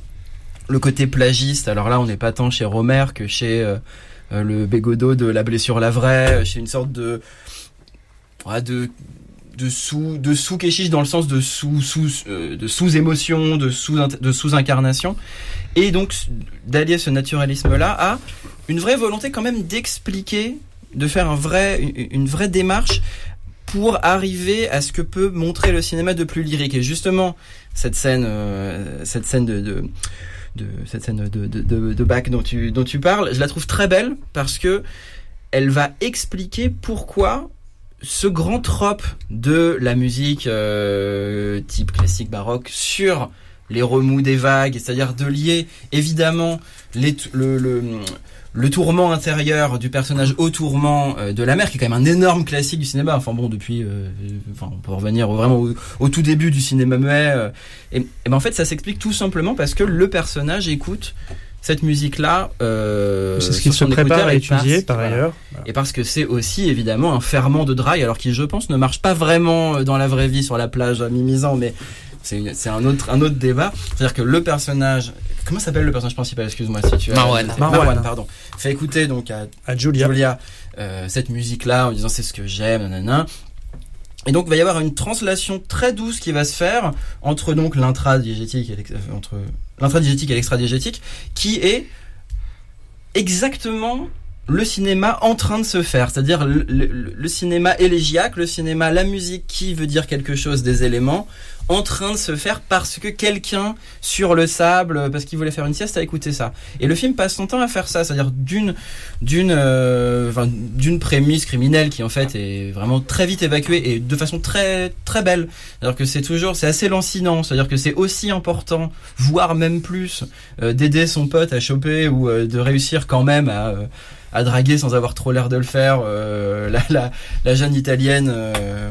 le côté plagiste. Alors là, on n'est pas tant chez Romer que chez euh, le Bégodeau de La blessure la vraie, chez une sorte de ouais, de de sous de sous kéchiche dans le sens de sous sous euh, de sous émotion, de sous de sous incarnation, et donc d'allier ce naturalisme là à une vraie volonté quand même d'expliquer, de faire un vrai une, une vraie démarche pour arriver à ce que peut montrer le cinéma de plus lyrique. Et justement, cette scène, euh, cette scène de, de, de cette scène de, de, de, de Bach dont tu, dont tu parles, je la trouve très belle parce que elle va expliquer pourquoi ce grand trope de la musique euh, type classique baroque sur les remous des vagues, c'est-à-dire de lier évidemment les, le, le le tourment intérieur du personnage au tourment euh, de la mer, qui est quand même un énorme classique du cinéma. Enfin bon, depuis, euh, enfin on peut revenir au, vraiment au, au tout début du cinéma muet. Euh, et, et ben en fait, ça s'explique tout simplement parce que le personnage écoute cette musique-là. Euh, c'est ce qu'il se prépare à étudier par voilà. ailleurs. Et parce que c'est aussi évidemment un ferment de drague, alors qui, je pense, ne marche pas vraiment dans la vraie vie sur la plage à Mimizan, mais c'est, une, c'est un autre, un autre débat. C'est-à-dire que le personnage, comment s'appelle le personnage principal? Excuse-moi si tu as. Marwan. Marwan, Marwan, pardon. Fait écouter donc à, à Julia, Julia euh, cette musique-là en disant c'est ce que j'aime, nanana. Et donc il va y avoir une translation très douce qui va se faire entre donc l'intradiégétique et l'ex- entre l'intradiégétique et l'extradiégétique, qui est exactement le cinéma en train de se faire, c'est-à-dire le, le, le cinéma élégiaque, le cinéma, la musique qui veut dire quelque chose, des éléments, en train de se faire parce que quelqu'un sur le sable, parce qu'il voulait faire une sieste, a écouté ça. Et le film passe son temps à faire ça, c'est-à-dire d'une d'une euh, enfin, d'une prémisse criminelle qui en fait est vraiment très vite évacuée et de façon très très belle. C'est-à-dire que c'est toujours, c'est assez lancinant, c'est-à-dire que c'est aussi important, voire même plus, euh, d'aider son pote à choper ou euh, de réussir quand même à euh, à draguer sans avoir trop l'air de le faire euh, la, la, la jeune italienne euh,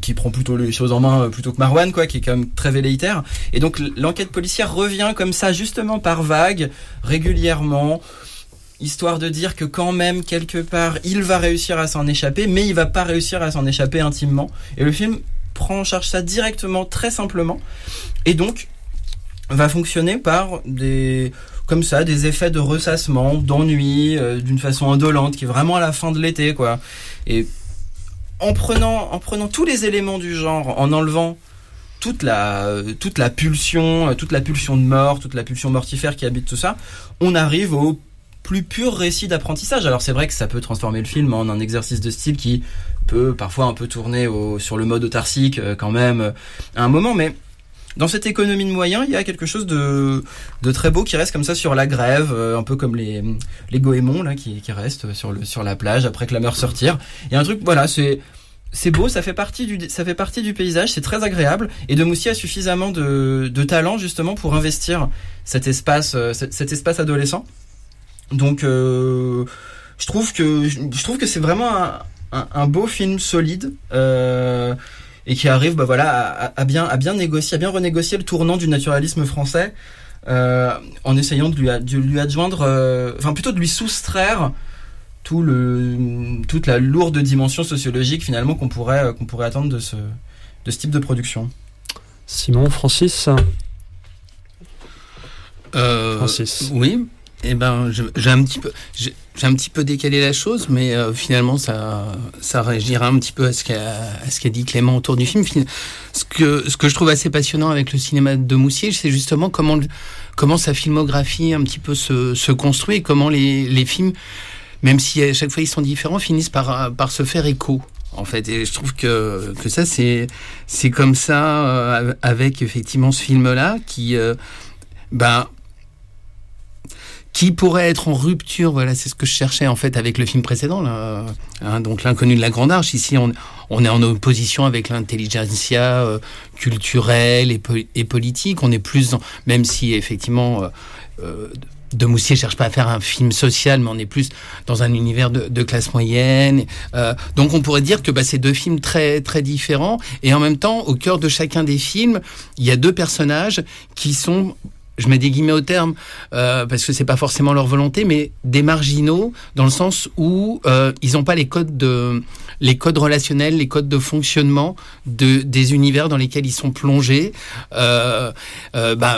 qui prend plutôt les choses en main euh, plutôt que Marwan, quoi, qui est quand même très velléitaire. Et donc l'enquête policière revient comme ça, justement par vagues, régulièrement, histoire de dire que quand même quelque part il va réussir à s'en échapper, mais il va pas réussir à s'en échapper intimement. Et le film prend en charge ça directement, très simplement, et donc va fonctionner par des comme ça des effets de ressassement, d'ennui, euh, d'une façon indolente, qui est vraiment à la fin de l'été, quoi. Et en prenant en prenant tous les éléments du genre, en enlevant toute la euh, toute la pulsion, euh, toute la pulsion de mort, toute la pulsion mortifère qui habite tout ça, on arrive au plus pur récit d'apprentissage. Alors c'est vrai que ça peut transformer le film en un exercice de style qui peut parfois un peu tourner au, sur le mode autarcique euh, quand même euh, à un moment, mais dans cette économie de moyens, il y a quelque chose de, de très beau qui reste comme ça sur la grève, euh, un peu comme les, les goémons là, qui, qui restent sur, le, sur la plage après que la mer sortir. Il y a un truc, voilà, c'est, c'est beau, ça fait partie du, ça fait partie du paysage, c'est très agréable. Et Demoussi a suffisamment de, de talent justement pour investir cet espace, euh, cet, cet espace adolescent. Donc, euh, je trouve que je trouve que c'est vraiment un, un, un beau film solide. Euh, et qui arrive bah voilà à, à bien à bien négocier à bien renégocier le tournant du naturalisme français euh, en essayant de lui, de lui adjoindre euh, enfin plutôt de lui soustraire tout le toute la lourde dimension sociologique finalement qu'on pourrait qu'on pourrait attendre de ce de ce type de production. Simon, Francis euh, Francis. Oui. Eh ben, je, j'ai un petit peu, j'ai, j'ai un petit peu décalé la chose, mais euh, finalement, ça, ça réagira un petit peu à ce qu'a, à ce qu'a dit Clément autour du film. Ce que, ce que je trouve assez passionnant avec le cinéma de Demoussi, c'est justement comment, comment sa filmographie un petit peu se, se construit, et comment les, les films, même si à chaque fois ils sont différents, finissent par, par se faire écho. En fait, et je trouve que, que ça, c'est, c'est comme ça euh, avec effectivement ce film-là qui, euh, ben, qui pourrait être en rupture, voilà, c'est ce que je cherchais en fait avec le film précédent, là, hein, donc L'inconnu de la Grande Arche. Ici, on, on est en opposition avec l'intelligentsia euh, culturelle et, po- et politique. On est plus, dans, même si effectivement, euh, euh, Demoussi ne cherche pas à faire un film social, mais on est plus dans un univers de, de classe moyenne. Euh, donc, on pourrait dire que bah, c'est deux films très très différents, et en même temps, au cœur de chacun des films, il y a deux personnages qui sont, je mets des guillemets au terme, euh, parce que c'est pas forcément leur volonté, mais des marginaux, dans le sens où euh, ils n'ont pas les codes de, les codes relationnels, les codes de fonctionnement de, des univers dans lesquels ils sont plongés. Euh, euh, bah,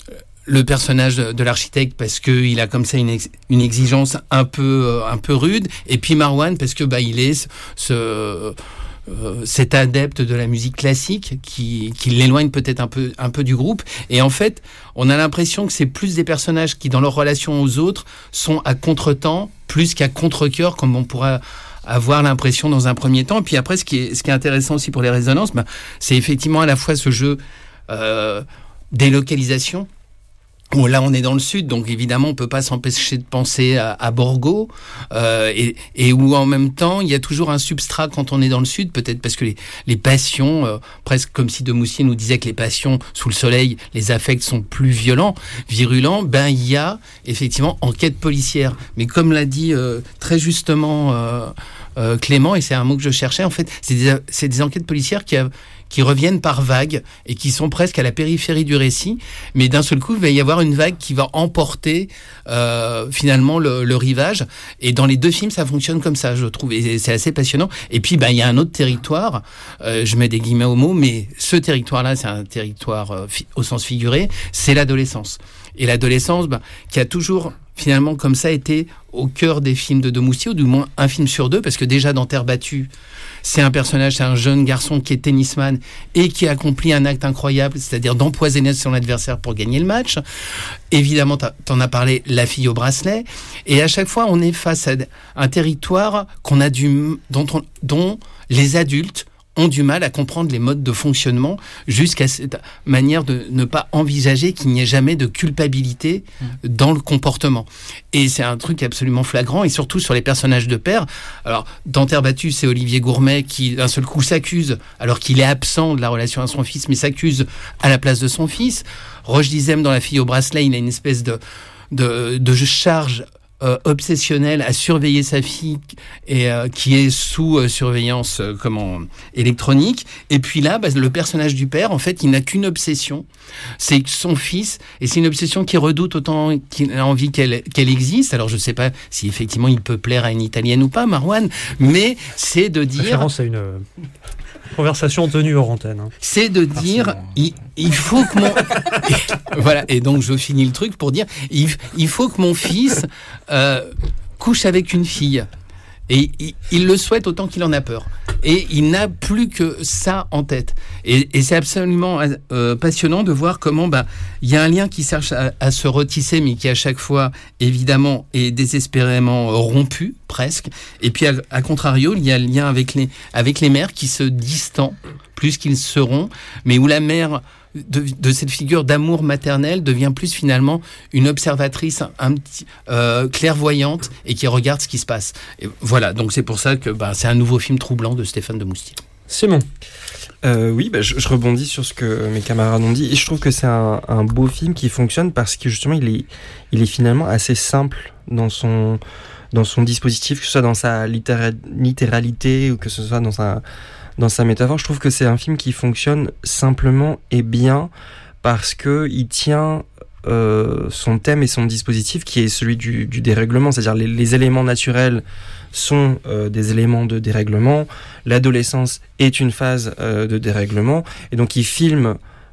le personnage de l'architecte, parce que il a comme ça une, ex, une exigence un peu, un peu rude, et puis Marwan, parce que bah, il est ce, ce Euh, cet adepte de la musique classique qui, qui l'éloigne peut-être un peu, un peu du groupe. Et en fait, on a l'impression que c'est plus des personnages qui, dans leur relation aux autres, sont à contre-temps, plus qu'à contre-cœur, comme on pourrait avoir l'impression dans un premier temps. Et puis après, ce qui est, ce qui est intéressant aussi pour les résonances, ben, c'est effectivement à la fois ce jeu euh, des localisations. Bon, là, on est dans le sud, donc évidemment, on peut pas s'empêcher de penser à, à Borgo, euh, et, et où en même temps, il y a toujours un substrat quand on est dans le sud, peut-être parce que les, les passions, euh, presque comme si Demoussi nous disait que les passions sous le soleil, les affects sont plus violents, virulents. Ben, il y a effectivement enquête policière, mais comme l'a dit euh, très justement euh, euh, Clément, et c'est un mot que je cherchais, en fait, c'est des, c'est des enquêtes policières qui a, qui reviennent par vagues et qui sont presque à la périphérie du récit, mais d'un seul coup, il va y avoir une vague qui va emporter euh, finalement le, le rivage. Et dans les deux films, ça fonctionne comme ça, je trouve, et c'est assez passionnant. Et puis, bah, il y a un autre territoire, euh, je mets des guillemets au mot, mais ce territoire-là, c'est un territoire euh, fi- au sens figuré, c'est l'adolescence. Et l'adolescence, bah, qui a toujours finalement comme ça été au cœur des films de Demoussi, ou du moins un film sur deux, parce que déjà dans Terre battue, c'est un personnage, c'est un jeune garçon qui est tennisman et qui accomplit un acte incroyable, c'est-à-dire d'empoisonner son adversaire pour gagner le match. Évidemment, t'en as parlé, La fille au bracelet. Et à chaque fois, on est face à un territoire qu'on a du, dont, on, dont les adultes ont du mal à comprendre les modes de fonctionnement, jusqu'à cette manière de ne pas envisager qu'il n'y ait jamais de culpabilité dans le comportement. Et c'est un truc absolument flagrant, et surtout sur les personnages de père. Alors, dans Terre battue, c'est Olivier Gourmet qui, d'un seul coup, s'accuse, alors qu'il est absent de la relation à son fils, mais s'accuse à la place de son fils. Roche Dizem, dans La fille au bracelet, il a une espèce de, de, de charge euh, obsessionnel à surveiller sa fille et euh, qui est sous euh, surveillance euh, comment électronique. Et puis là, bah, le personnage du père, en fait, il n'a qu'une obsession, c'est son fils, et c'est une obsession qu'il redoute autant qu'il a envie qu'elle qu'elle existe. Alors je sais pas si effectivement il peut plaire à une Italienne ou pas, Marwan, mais c'est de dire. Référence à une euh, conversation tenue hors antenne. Hein. C'est de dire, il, il faut que mon voilà, et donc je finis le truc pour dire, il, il faut que mon fils euh, couche avec une fille. Et il, il le souhaite autant qu'il en a peur. Et il n'a plus que ça en tête. Et, et c'est absolument euh, passionnant de voir comment bah, il y a un lien qui cherche à, à se retisser, mais qui à chaque fois, évidemment, est désespérément rompu, presque. Et puis, à, à contrario, il y a le lien avec les, avec les mères qui se distendent plus qu'ils seront, mais où la mère... De, de cette figure d'amour maternel devient plus finalement une observatrice un, un petit, euh, clairvoyante et qui regarde ce qui se passe. Et voilà, donc c'est pour ça que bah, c'est un nouveau film troublant de Stéphane Demoustier. Simon. Euh, oui, bah, je, je rebondis sur ce que mes camarades ont dit et je trouve que c'est un, un beau film qui fonctionne parce que justement il est, il est finalement assez simple dans son, dans son dispositif, que ce soit dans sa littéra- littéralité ou que ce soit dans sa... dans sa métaphore. Je trouve que c'est un film qui fonctionne simplement et bien parce que il tient euh, son thème et son dispositif qui est celui du, du dérèglement, c'est-à-dire les, les éléments naturels sont euh, des éléments de dérèglement, l'adolescence est une phase euh, de dérèglement, et donc il filme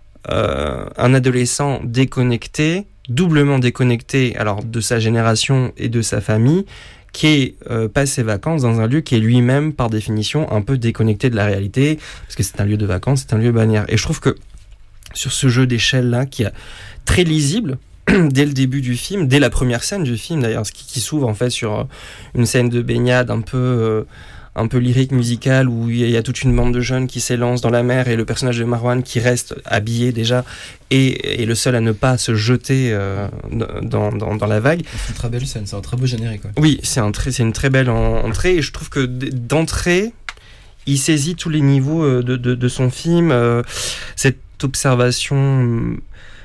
euh, un adolescent déconnecté, doublement déconnecté alors de sa génération et de sa famille, qui euh, passe ses vacances dans un lieu qui est lui-même, par définition, un peu déconnecté de la réalité, parce que c'est un lieu de vacances, c'est un lieu balnéaire. Et je trouve que sur ce jeu d'échelle-là, qui est très lisible, dès le début du film, dès la première scène du film d'ailleurs, qui, qui s'ouvre en fait sur une scène de baignade un peu... Euh, un peu lyrique, musicale, où il y a toute une bande de jeunes qui s'élancent dans la mer et le personnage de Marwan qui reste habillé déjà et est le seul à ne pas se jeter euh, dans, dans, dans la vague. C'est une très belle scène, c'est un très beau générique. Ouais. Oui, c'est, un très, c'est une très belle en, entrée et je trouve que d'entrée, il saisit tous les niveaux de, de, de son film. Euh, cette observation...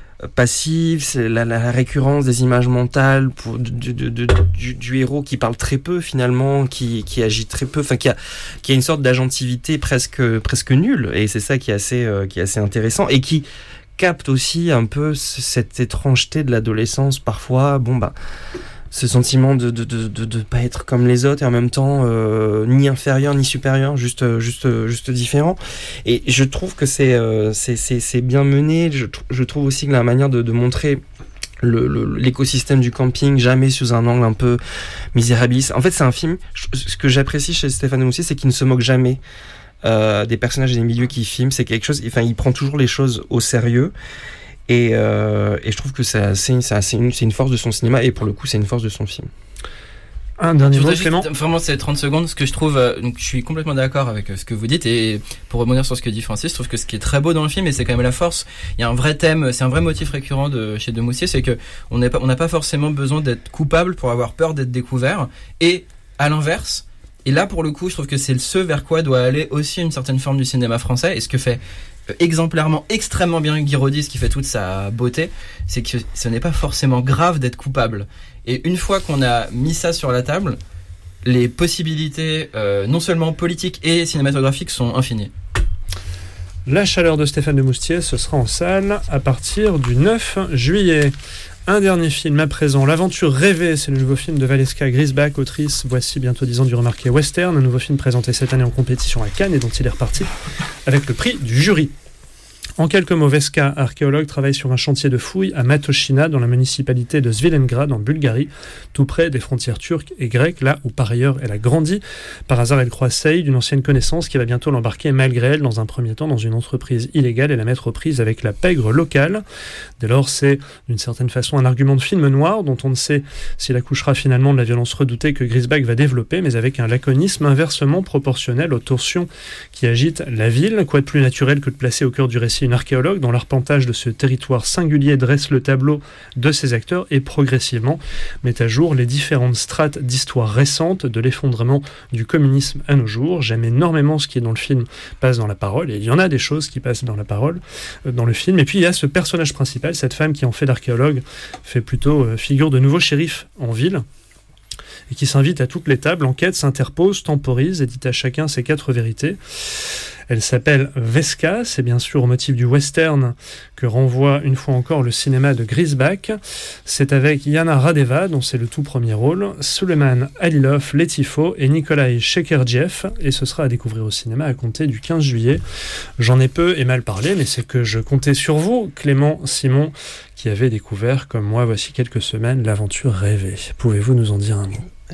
passive, c'est la, la récurrence des images mentales pour, de, de, de, du, du héros qui parle très peu finalement, qui, qui agit très peu, enfin qui a, qui a une sorte d'agentivité presque, presque nulle, et c'est ça qui est assez, euh, qui est assez intéressant, et qui capte aussi un peu cette étrangeté de l'adolescence parfois, bon bah, ce sentiment de de, de, de, de pas être comme les autres et en même temps euh, ni inférieur ni supérieur, juste juste juste différent. Et je trouve que c'est euh, c'est c'est c'est bien mené. Je je trouve aussi que la manière de de montrer le, le l'écosystème du camping jamais sous un angle un peu misérabiliste. En fait, c'est un film. Ce que j'apprécie chez Stéphane Demoustier, c'est qu'il ne se moque jamais euh, des personnages et des milieux qu'il filme. C'est quelque chose. Enfin, il prend toujours les choses au sérieux. Et, euh, et je trouve que c'est, assez, c'est, assez une, c'est une force de son cinéma, et pour le coup, c'est une force de son film. Un dernier mot, Clément. Vraiment, c'est trente secondes. Ce que je trouve, euh, donc je suis complètement d'accord avec euh, ce que vous dites, et pour rebondir sur ce que dit Francis, je trouve que ce qui est très beau dans le film, et c'est quand même la force, il y a un vrai thème, c'est un vrai motif récurrent de chez Demoustier, c'est que on n'est pas, on n'a pas forcément besoin d'être coupable pour avoir peur d'être découvert, et à l'inverse. Et là, pour le coup, je trouve que c'est ce vers quoi doit aller aussi une certaine forme du cinéma français, et ce que fait exemplairement, extrêmement bien Guy Rodin, ce qui fait toute sa beauté, c'est que ce n'est pas forcément grave d'être coupable. Et une fois qu'on a mis ça sur la table, les possibilités, euh, non seulement politiques et cinématographiques, sont infinies. La chaleur de Stéphane Demoustier, ce sera en salle à partir du neuf juillet. Un dernier film à présent, L'Aventure rêvée, c'est le nouveau film de Valeska Grisbach, autrice, voici bientôt dix ans du remarqué western, un nouveau film présenté cette année en compétition à Cannes et dont il est reparti avec le prix du jury. En quelques mots, Veska, archéologue, travaille sur un chantier de fouilles à Matoshina, dans la municipalité de Svilengrad, en Bulgarie, tout près des frontières turques et grecques, là où par ailleurs elle a grandi. Par hasard, elle croise Saïd, une ancienne connaissance qui va bientôt l'embarquer malgré elle, dans un premier temps, dans une entreprise illégale et la mettre aux prises avec la pègre locale. Dès lors, c'est d'une certaine façon un argument de film noir, dont on ne sait s'il accouchera finalement de la violence redoutée que Grisbach va développer, mais avec un laconisme inversement proportionnel aux torsions qui agitent la ville. Quoi de plus naturel que de placer au cœur du récit une archéologue dont l'arpentage de ce territoire singulier dresse le tableau de ses acteurs et progressivement met à jour les différentes strates d'histoire récente de l'effondrement du communisme à nos jours. J'aime énormément ce qui est dans le film passe dans la parole, et il y en a des choses qui passent dans la parole euh, dans le film. Et puis il y a ce personnage principal, cette femme qui en fait d'archéologue fait plutôt euh, figure de nouveau shérif en ville. et qui s'invite à toutes les tables, enquête, s'interpose, temporise et dit à chacun ses quatre vérités. Elle s'appelle Vesca, c'est bien sûr au motif du western que renvoie une fois encore le cinéma de Griesbach. C'est avec Yana Radeva, dont c'est le tout premier rôle, Suleiman Alilov, Letifo et Nikolai Shekerjiev, et ce sera à découvrir au cinéma à compter du quinze juillet. J'en ai peu et mal parlé, mais c'est que je comptais sur vous, Clément, Simon, qui avez découvert, comme moi, voici quelques semaines, l'aventure rêvée. Pouvez-vous nous en dire un mot ?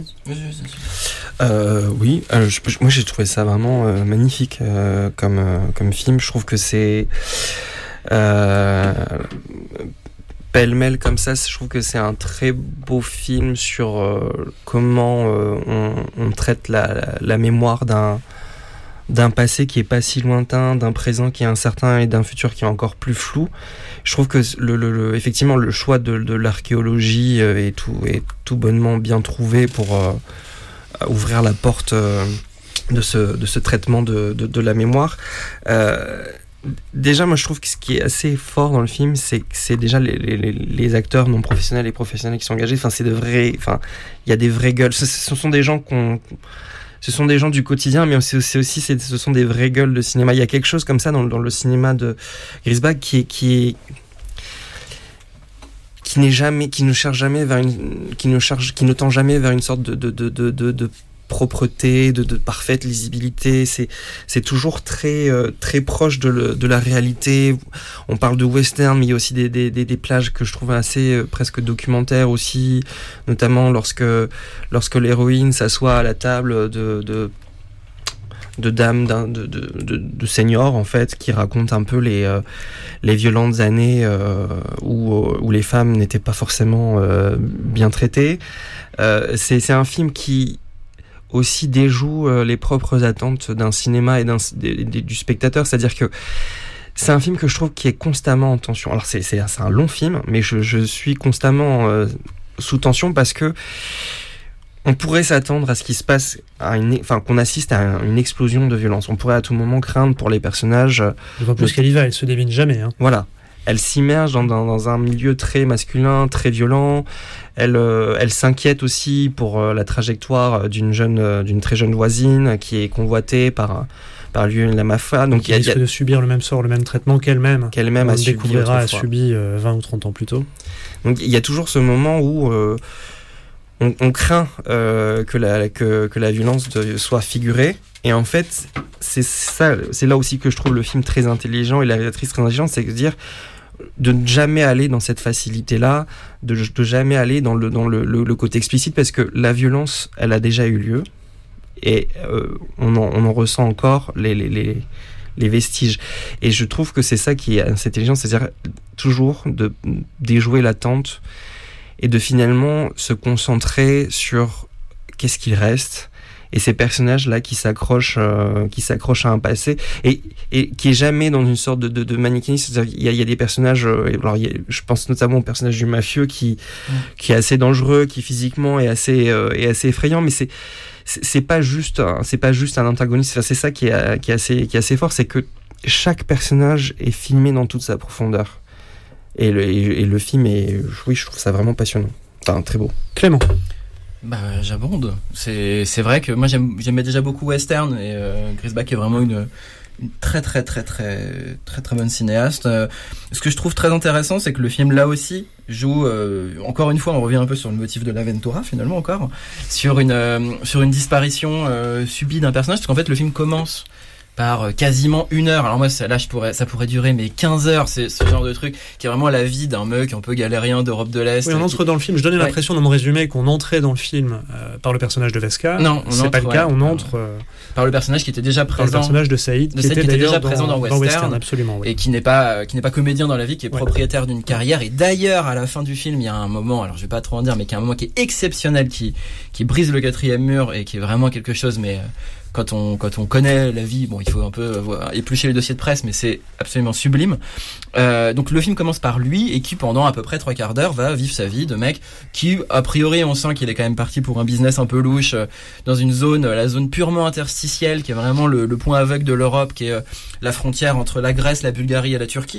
Euh, oui, alors, je, moi j'ai trouvé ça vraiment euh, magnifique euh, comme, euh, comme film. Je trouve que c'est euh, pêle-mêle comme ça. Je trouve que c'est un très beau film sur euh, comment euh, on, on traite la, la, la mémoire d'un d'un passé qui est pas si lointain, d'un présent qui est incertain et d'un futur qui est encore plus flou. Je trouve que le, le, le effectivement le choix de, de l'archéologie est tout est tout bonnement bien trouvé pour euh, ouvrir la porte euh, de ce de ce traitement de de, de la mémoire. Euh, déjà, moi je trouve que ce qui est assez fort dans le film, c'est que c'est déjà les, les, les acteurs non professionnels et professionnels qui sont engagés. Enfin, c'est de vrais. Enfin, il y a des vraies gueules. Ce, ce sont des gens qu'on Ce sont des gens du quotidien, mais c'est aussi, c'est, ce sont des vraies gueules de cinéma. Il y a quelque chose comme ça dans, dans le cinéma de Griesbach qui est, qui est, qui n'est jamais, qui ne cherche jamais vers une, qui ne cherche, qui ne tend jamais vers une sorte de, de, de, de, de, de propreté, de, de parfaite lisibilité. C'est, c'est toujours très, euh, très proche de, le, de la réalité. On parle de western, mais il y a aussi des, des, des, des plages que je trouve assez euh, presque documentaires aussi, notamment lorsque, lorsque l'héroïne s'assoit à la table de, de, de dames, de, de, de, de seniors, en fait, qui racontent un peu les, euh, les violentes années euh, où, où les femmes n'étaient pas forcément euh, bien traitées. Euh, c'est, c'est un film qui aussi déjoue euh, les propres attentes d'un cinéma et d'un, d- d- du spectateur, c'est-à-dire que c'est un film que je trouve qui est constamment en tension. Alors c'est, c'est, c'est un long film, mais je, je suis constamment euh, sous tension parce que on pourrait s'attendre à ce qui se passe, à une, enfin qu'on assiste à un, une explosion de violence. On pourrait à tout moment craindre pour les personnages. D'autant plus qu'elle y va, elle se devine jamais. Hein. Voilà. Elle s'immerge dans, dans, dans un milieu très masculin, très violent. Elle, euh, elle s'inquiète aussi pour euh, la trajectoire d'une jeune, euh, d'une très jeune voisine qui est convoitée par par lui la mafia. Donc il risque a, de subir le même sort, le même traitement qu'elle-même. Qu'elle-même a subi découvrira a subi euh, vingt ou trente ans plus tôt. Donc il y a toujours ce moment où euh, on, on craint euh, que la que que la violence de, soit figurée. Et en fait, c'est ça, c'est là aussi que je trouve le film très intelligent et la réalisatrice très intelligente, c'est de dire de ne jamais aller dans cette facilité-là, de, de jamais aller dans le dans le, le, le côté explicite, parce que la violence, elle a déjà eu lieu et euh, on, en, on en ressent encore les, les les les vestiges. Et je trouve que c'est ça qui est assez intelligent, c'est-à-dire toujours de déjouer l'attente et de finalement se concentrer sur qu'est-ce qu'il reste. Et ces personnages-là qui s'accrochent, euh, qui s'accrochent à un passé et, et qui est jamais dans une sorte de, de, de manichéisme. C'est-à-dire qu'il y a, il y a des personnages, euh, alors il y a, je pense notamment au personnage du mafieux qui, mmh. qui est assez dangereux, qui physiquement est assez, euh, est assez effrayant, mais c'est, c'est, c'est pas juste, hein, c'est pas juste un antagoniste. Enfin, c'est ça qui est, qui est assez, qui est assez fort, c'est que chaque personnage est filmé dans toute sa profondeur. Et le, et, et le film est, oui, je trouve ça vraiment passionnant. Enfin, très beau. Clément. Bah, j'abonde. C'est, c'est vrai que moi j'aime, j'aimais déjà beaucoup western et euh, Griesbach est vraiment une, une très très très très très très bonne cinéaste. Euh, ce que je trouve très intéressant, c'est que le film là aussi joue euh, encore une fois, on revient un peu sur le motif de l'Aventura finalement encore, sur une euh, sur une disparition euh, subie d'un personnage, parce qu'en fait le film commence par quasiment une heure. Alors moi, ça, là, je pourrais, ça pourrait durer mais quinze heures, c'est ce genre de truc qui est vraiment la vie d'un mec un peu galérien d'Europe de l'Est. Oui, on entre qui... dans le film. Je donnais ouais. l'impression dans mon résumé qu'on entrait dans le film euh, par le personnage de Vesca. Non, on c'est entre, pas le ouais, cas. On entre euh, par le personnage qui était déjà présent. Par le personnage de Saïd, de qui, Saïd était, qui était déjà dans, présent dans Western, dans Western absolument, oui. et qui n'est pas, qui n'est pas comédien dans la vie, qui est ouais. propriétaire d'une carrière. Et d'ailleurs, à la fin du film, il y a un moment, alors je vais pas trop en dire, mais qui est un moment qui est exceptionnel, qui, qui brise le quatrième mur et qui est vraiment quelque chose, mais quand on quand on connaît la vie, bon, il faut un peu euh, éplucher les dossiers de presse, mais c'est absolument sublime. Euh, donc le film commence par lui et qui pendant à peu près trois quarts d'heure va vivre sa vie de mec qui a priori on sent qu'il est quand même parti pour un business un peu louche euh, dans une zone, la zone purement interstitielle qui est vraiment le, le point aveugle de l'Europe, qui est euh, la frontière entre la Grèce, la Bulgarie et la Turquie.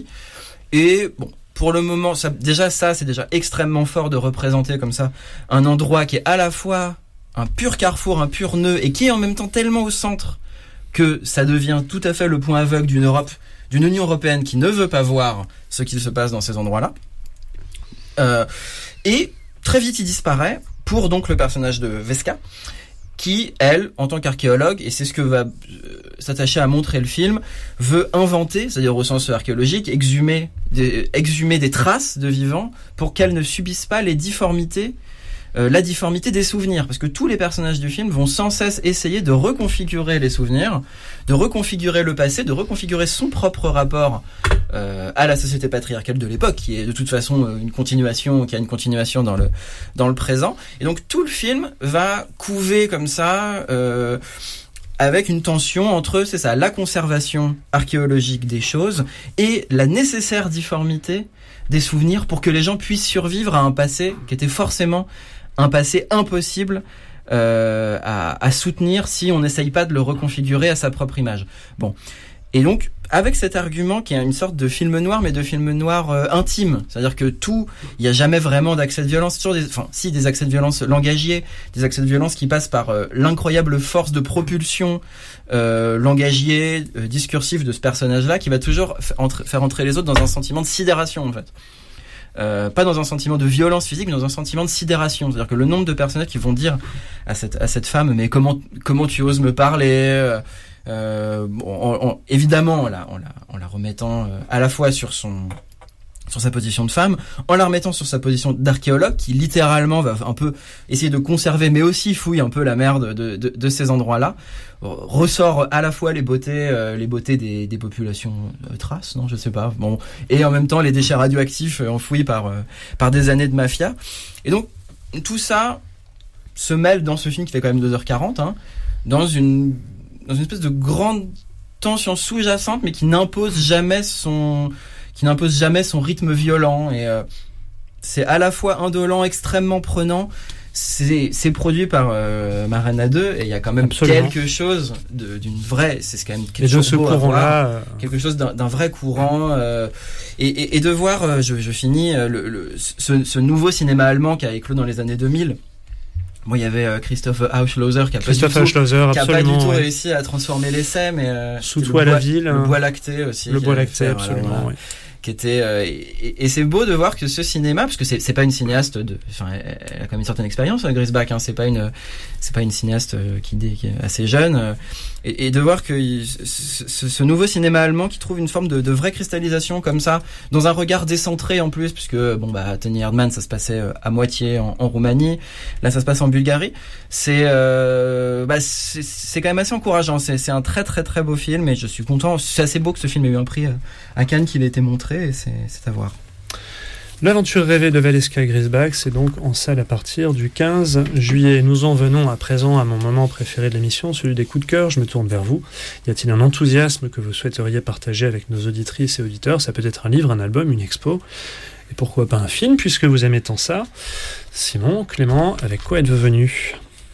Et bon, pour le moment, ça, déjà ça c'est déjà extrêmement fort de représenter comme ça un endroit qui est à la fois un pur carrefour, un pur nœud, et qui est en même temps tellement au centre que ça devient tout à fait le point aveugle d'une Europe, d'une Union européenne qui ne veut pas voir ce qu'il se passe dans ces endroits-là. Euh, et très vite, il disparaît pour donc le personnage de Vesca, qui, elle, en tant qu'archéologue, et c'est ce que va euh, s'attacher à montrer le film, veut inventer, c'est-à-dire au sens archéologique, exhumer des, exhumer des traces de vivants pour qu'elles ne subissent pas les difformités, euh, la difformité des souvenirs. Parce que tous les personnages du film vont sans cesse essayer de reconfigurer les souvenirs, de reconfigurer le passé, de reconfigurer son propre rapport euh, à la société patriarcale de l'époque, qui est de toute façon une continuation, qui a une continuation dans le dans le présent. Et donc tout le film va couver comme ça, euh, avec une tension entre, c'est ça, la conservation archéologique des choses et la nécessaire difformité des souvenirs pour que les gens puissent survivre à un passé qui était forcément un passé impossible euh, à, à soutenir si on n'essaye pas de le reconfigurer à sa propre image. Bon. Et donc, avec cet argument qui est une sorte de film noir, mais de film noir euh, intime, c'est-à-dire que tout, il n'y a jamais vraiment d'accès de violence, sur des, enfin, si des accès de violence langagiers, des accès de violence qui passent par euh, l'incroyable force de propulsion euh, langagier, euh, discursif de ce personnage-là, qui va toujours f- entre, faire entrer les autres dans un sentiment de sidération, en fait. Euh, pas dans un sentiment de violence physique, mais dans un sentiment de sidération. C'est-à-dire que le nombre de personnages qui vont dire à cette, à cette femme, mais comment, comment tu oses me parler, euh, Euh, on, on, évidemment en la, en la, en la remettant euh, à la fois sur son sur sa position de femme, en la remettant sur sa position d'archéologue qui littéralement va un peu essayer de conserver mais aussi fouille un peu la merde de, de, de ces endroits-là, ressort à la fois les beautés euh, les beautés des, des populations euh, thraces, non je sais pas, bon, et en même temps les déchets radioactifs euh, enfouis par euh, par des années de mafia. Et donc tout ça se mêle dans ce film qui fait quand même deux heures quarante, hein, dans une dans une espèce de grande tension sous-jacente, mais qui n'impose jamais son, qui n'impose jamais son rythme violent. Et euh, c'est à la fois indolent, extrêmement prenant. C'est, c'est produit par euh, Marana deux, et il y a quand même Absolument. quelque chose de, d'une vraie, c'est quand même quelque chose de ce courant-là, euh... quelque chose d'un, d'un vrai courant. Euh, et, et, et de voir, euh, je, je finis, le, le, ce, ce nouveau cinéma allemand qui a éclos dans les années deux mille. Bon, il y avait euh, Christoph Auslöser qui a pas du tout, qui a pas du tout ouais. réussi à transformer l'essai, mais euh, sous toi la ville, le bois lacté aussi, le bois lacté fait, absolument, voilà, ouais. qui était euh, et, et c'est beau de voir que ce cinéma, parce que c'est c'est pas une cinéaste de, enfin, elle, elle a quand même une certaine expérience, Griesbach, hein, c'est pas une, c'est pas une cinéaste qui, qui est assez jeune, et, et de voir que ce, ce nouveau cinéma allemand qui trouve une forme de, de vraie cristallisation comme ça, dans un regard décentré en plus, puisque bon bah Tony Erdmann ça se passait à moitié en, en Roumanie, là ça se passe en Bulgarie, c'est euh, bah c'est, c'est quand même assez encourageant, c'est c'est un très très très beau film, et je suis content, c'est assez beau que ce film ait eu un prix à Cannes, qu'il ait été montré, et c'est c'est à voir. L'aventure rêvée de Valeska Griesbach, c'est donc en salle à partir du quinze juillet. Nous en venons à présent à mon moment préféré de l'émission, celui des coups de cœur. Je me tourne vers vous. Y a-t-il un enthousiasme que vous souhaiteriez partager avec nos auditrices et auditeurs ? Ça peut être un livre, un album, une expo. Et pourquoi pas un film, puisque vous aimez tant ça ? Simon, Clément, avec quoi êtes-vous venu ?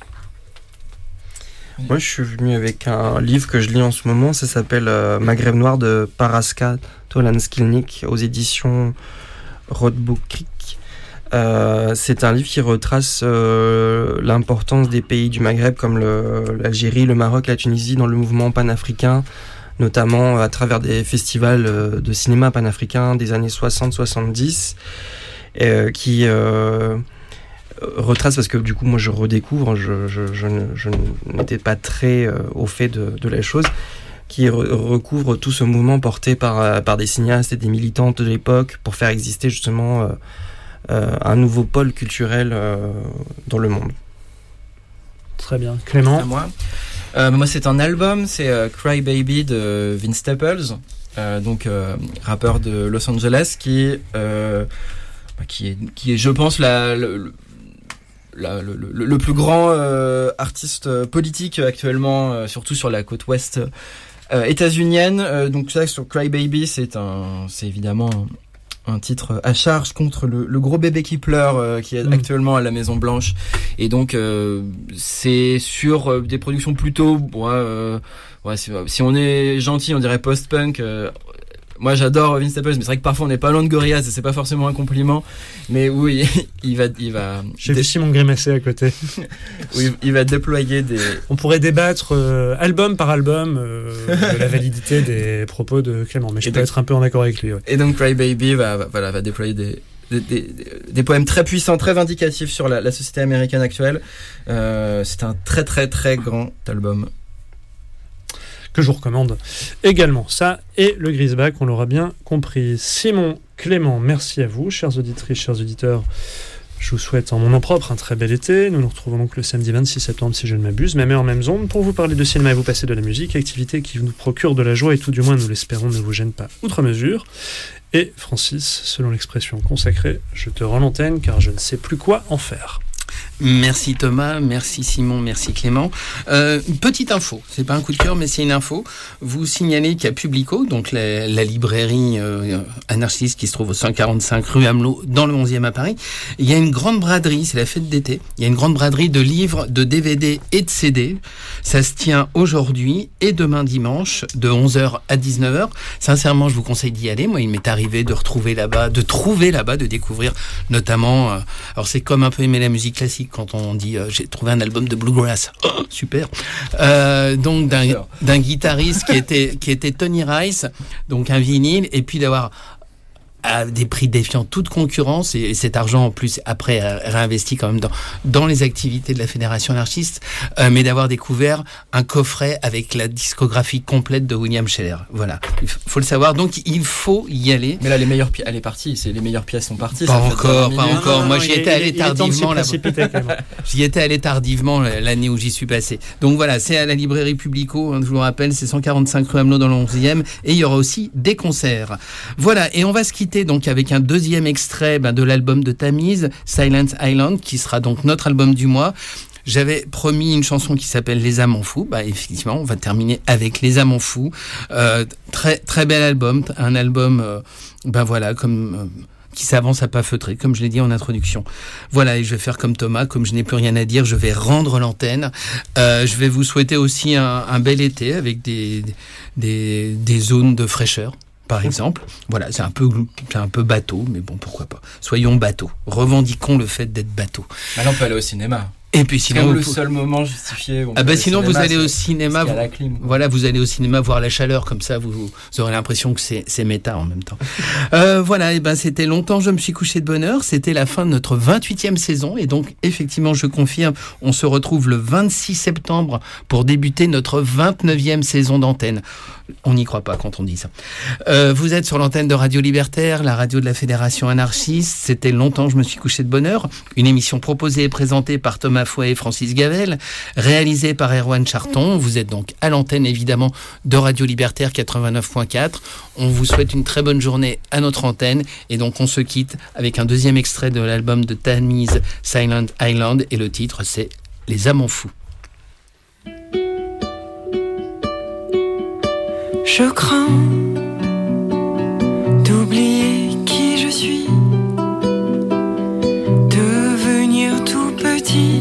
Moi, je suis venu avec un livre que je lis en ce moment. Ça s'appelle euh, Maghreb noir de Paraska Tolanskilnik aux éditions Rothbook Creek. Euh, c'est un livre qui retrace euh, l'importance des pays du Maghreb comme le, l'Algérie, le Maroc, la Tunisie dans le mouvement panafricain, notamment à travers des festivals de cinéma panafricain des années soixante soixante-dix, euh, qui euh, retrace, parce que du coup moi je redécouvre, je, je, je, je n'étais pas très euh, au fait de, de la chose, qui re- recouvre tout ce mouvement porté par, par des cinéastes et des militantes de l'époque pour faire exister justement euh, euh, un nouveau pôle culturel euh, dans le monde. Très bien. Clément ? C'est à moi. Euh, moi c'est un album, c'est euh, Cry Baby de Vince Staples, euh, donc euh, rappeur de Los Angeles, qui, euh, qui, est, qui est je pense la... le, La, le, le, le plus grand euh, artiste politique actuellement, euh, surtout sur la côte ouest euh, états-unienne. Euh, donc ça, sur Cry Baby, c'est un, c'est évidemment un, un titre à charge contre le, le gros bébé qui pleure, euh, qui est mmh. actuellement à la Maison Blanche. Et donc euh, c'est sur euh, des productions plutôt, ouais, euh, ouais, si, si on est gentil, on dirait post-punk. Euh, moi j'adore Vince Staples, mais c'est vrai que parfois on n'est pas loin de Gorillaz et c'est pas forcément un compliment. Mais oui, il va, il va. J'ai vu Simon grimacer à côté. Oui, il va déployer des. On pourrait débattre euh, album par album euh, de la validité des propos de Clément, mais je et peux donc, être un peu en accord avec lui. Ouais. Et donc Cry Baby va, va, voilà, va déployer des. Des, des, des poèmes très puissants, très vindicatifs sur la, la société américaine actuelle. Euh, c'est un très très très grand album. Que je vous recommande également. Ça et le Greaseback, on l'aura bien compris. Simon, Clément, merci à vous. Chères auditrices, chers auditeurs, je vous souhaite en mon nom propre un très bel été. Nous nous retrouvons donc le samedi vingt-six septembre, si je ne m'abuse, même heure, même onde, pour vous parler de cinéma et vous passer de la musique, activité qui nous procure de la joie et tout du moins, nous l'espérons, ne vous gêne pas outre mesure. Et Francis, selon l'expression consacrée, je te rends l'antenne car je ne sais plus quoi en faire. Merci Thomas, merci Simon, merci Clément. Euh, une petite info, c'est pas un coup de cœur mais c'est une info. Vous signalez qu'à Publico, donc la, la librairie euh, anarchiste qui se trouve au cent quarante-cinq rue Amelot dans le onzième à Paris, il y a une grande braderie, c'est la fête d'été, il y a une grande braderie de livres, de D V D et de C D. Ça se tient aujourd'hui et demain dimanche de onze heures à dix-neuf heures. Sincèrement, je vous conseille d'y aller. Moi, il m'est arrivé de retrouver là-bas, de trouver là-bas, de découvrir notamment, euh, alors c'est comme un peu aimer la musique classique quand on dit euh, j'ai trouvé un album de bluegrass, oh, super, euh, donc d'un, d'un guitariste qui était qui était Tony Rice, donc un vinyle, et puis d'avoir à des prix défiant toute concurrence, et, et cet argent en plus après euh, réinvesti quand même dans dans les activités de la Fédération anarchiste, euh, mais d'avoir découvert un coffret avec la discographie complète de William Scheller. Voilà, il f- faut le savoir. Donc il faut y aller. Mais là, les meilleures pièces, elle est partie. C'est les meilleures pièces sont parties. Pas ça fait encore, vingt pas minutes. encore. Non, non, Moi, non, j'y il- étais il- allé il est temps de s'y tardivement là. précipiter, Clément. J'y étais allé tardivement l'année où j'y suis passé. Donc voilà, c'est à la librairie Publico, hein, je vous le rappelle, c'est cent quarante-cinq rue Amelot dans le onzième, et il y aura aussi des concerts. Voilà, et on va se quitter donc avec un deuxième extrait ben, de l'album de Tamise, Silent Island, qui sera donc notre album du mois. J'avais promis une chanson qui s'appelle Les Amants Fous. Bah, effectivement, on va terminer avec Les Amants Fous. Euh, très, très bel album. Un album, euh, ben voilà, comme, euh, qui s'avance à pas feutrer, comme je l'ai dit en introduction. Voilà, et je vais faire comme Thomas, comme je n'ai plus rien à dire, je vais rendre l'antenne. Euh, je vais vous souhaiter aussi un, un bel été avec des, des, des zones de fraîcheur. Par exemple, voilà, c'est un peu, c'est un peu bateau, mais bon, pourquoi pas. Soyons bateau. Revendiquons le fait d'être bateau. Maintenant, on peut aller au cinéma. Et puis C'est sinon, comme le vous- seul moment justifié. où on ah peut bah aller au sinon vous cinéma, allez c'est- au cinéma, parce qu'il y a vous- la clim. voilà, vous allez au cinéma voir la chaleur, comme ça vous, vous aurez l'impression que c'est, c'est méta en même temps. Euh, voilà, et ben c'était longtemps, je me suis couché de bonne heure, c'était la fin de notre vingt-huitième saison, et donc effectivement je confirme, on se retrouve le vingt-six septembre pour débuter notre vingt-neuvième saison d'antenne. On n'y croit pas quand on dit ça. Euh, vous êtes sur l'antenne de Radio Libertaire, la radio de la Fédération anarchiste. C'était longtemps, je me suis couché de bonne heure. Une émission proposée et présentée par Thomas Fouet et Francis Gavel, réalisée par Erwan Charton. Vous êtes donc à l'antenne, évidemment, de Radio Libertaire quatre-vingt-neuf point quatre. On vous souhaite une très bonne journée à notre antenne. Et donc, on se quitte avec un deuxième extrait de l'album de Tamise, Silent Island. Et le titre, c'est Les Amants Fous. Je crains d'oublier qui je suis, devenir tout petit.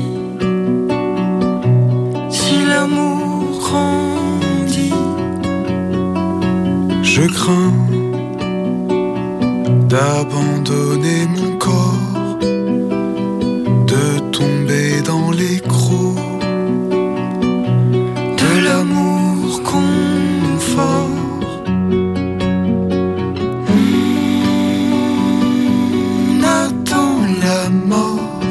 Si l'amour grandit, Je crains d'abandonner mon corps, de tomber dans les crocs de l'amour confort. On attend la mort,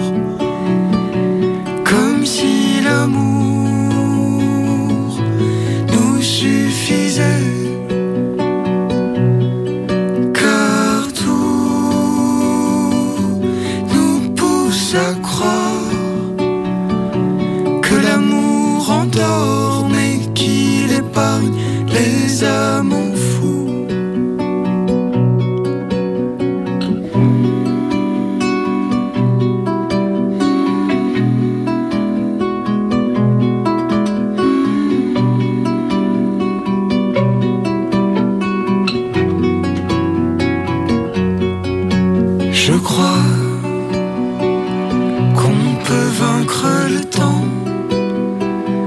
Comme si l'amour nous suffisait, car tout nous pousse à croire que l'amour endort, mais qu'il épargne les amants fous. Je crois qu'on peut vaincre le temps,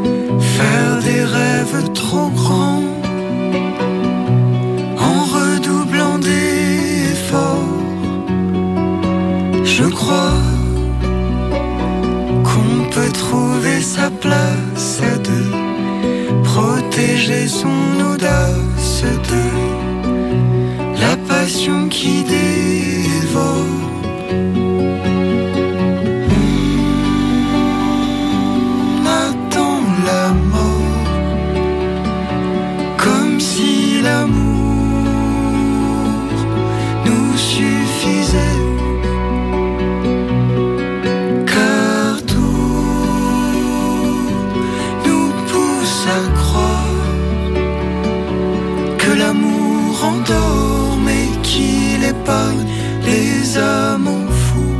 faire des rêves trop grands, en redoutant toutes deux, la passion qui dévore. On attend la mort, comme si l'amour nous suffisait. Endort, mais qu'il épargne les amants fous.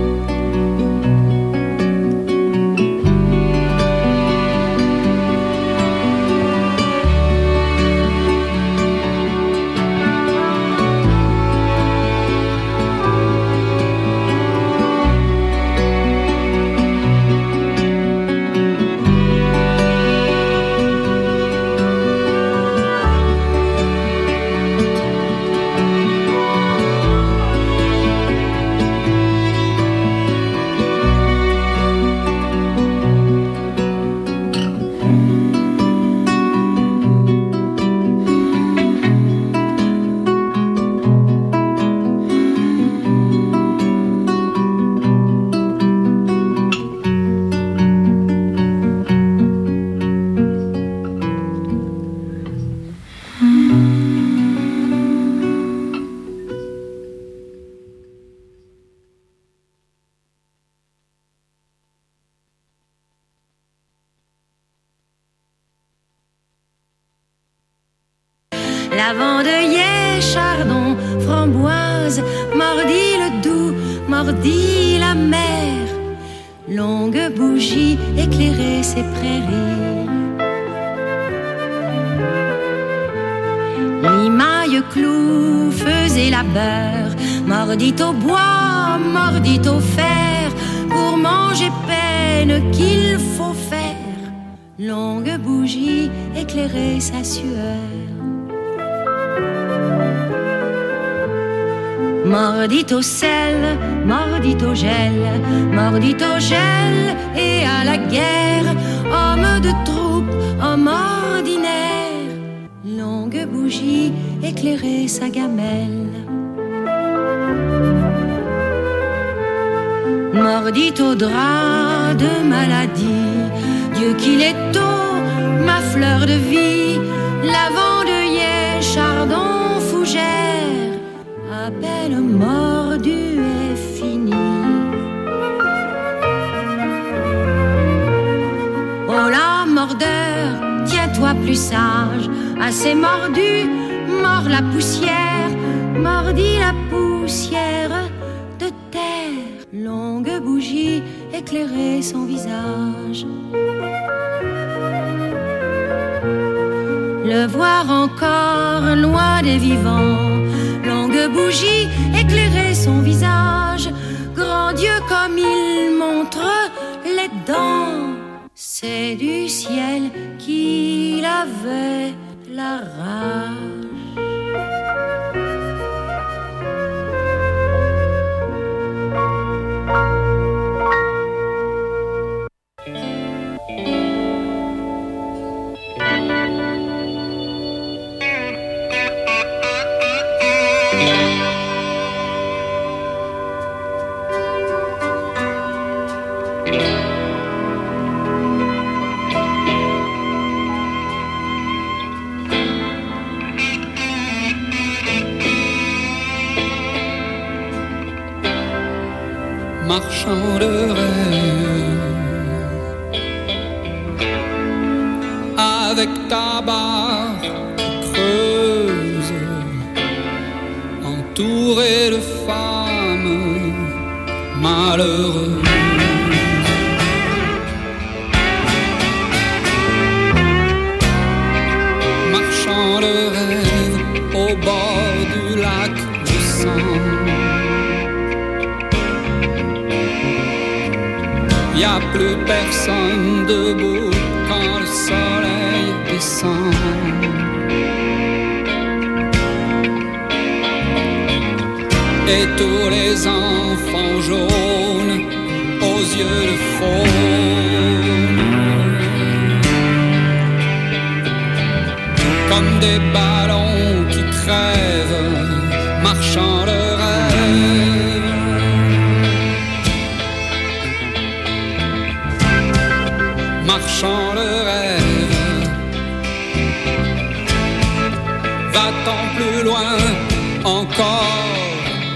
Lavandeuillet, chardon, framboise, mordit le doux, mordit la mer. Longue bougie éclairait ses prairies. Limaille, clou, faisait la beurre, mordit au bois, mordit au fer, pour manger peine qu'il faut faire. Longue bougie éclairait sa sueur. Mordit au sel, mordit au gel, mordit au gel et à la guerre. Homme de troupe, homme ordinaire, longue bougie éclairait sa gamelle. Mordit au drap de maladie, Dieu qu'il est tôt, ma fleur de vie, lavandeuillet, chardon, fougère, à peine mordu et fini. Oh la mordeur, tiens-toi plus sage, assez mordu, mord la poussière, mordit la poussière de terre. Longue bougie éclairait son visage. Le voir encore loin des vivants, longue bougie éclairait son visage. Grand Dieu comme il montre les dents, c'est du ciel qu'il avait la rage. Marchand de rêve, avec ta barre qui creuse, entouré de femmes malheureuses. Marchand de rêve au bord du lac de sang. Y a plus personne debout quand le soleil descend. Et tous les enfants jaunes aux yeux de faune, comme des ballons crève, marchand de rêve. Marchand de rêve, va-t'en plus loin encore,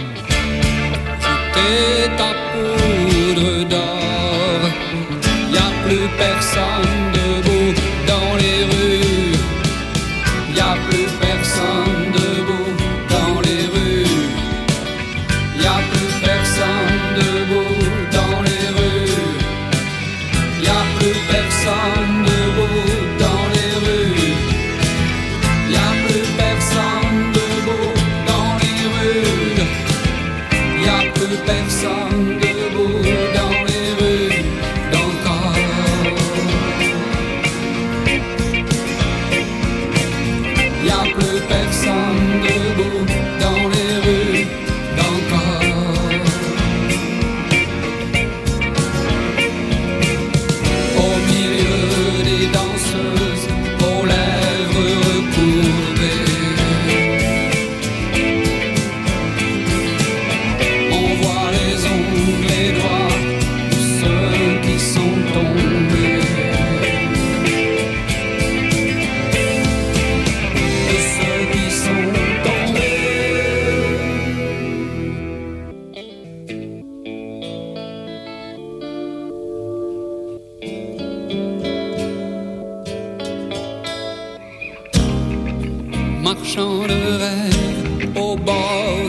jeter ta poudre d'or. Y a plus personne debout dans les rues, y a plus personne debout dans les rues, y a plus personne debout dans les rues, y a plus personne debout dans les rues, y a plus personne debout dans les rues, y a plus personne debout dans les rues d'encore. Y a plus personne debout dans les rues d'encore. Au milieu des danseuses aux lèvres recourbées, on voit les ongles, les doigts de ceux qui sont tombés, de ceux qui sont tombés. Marchand de rêve au bord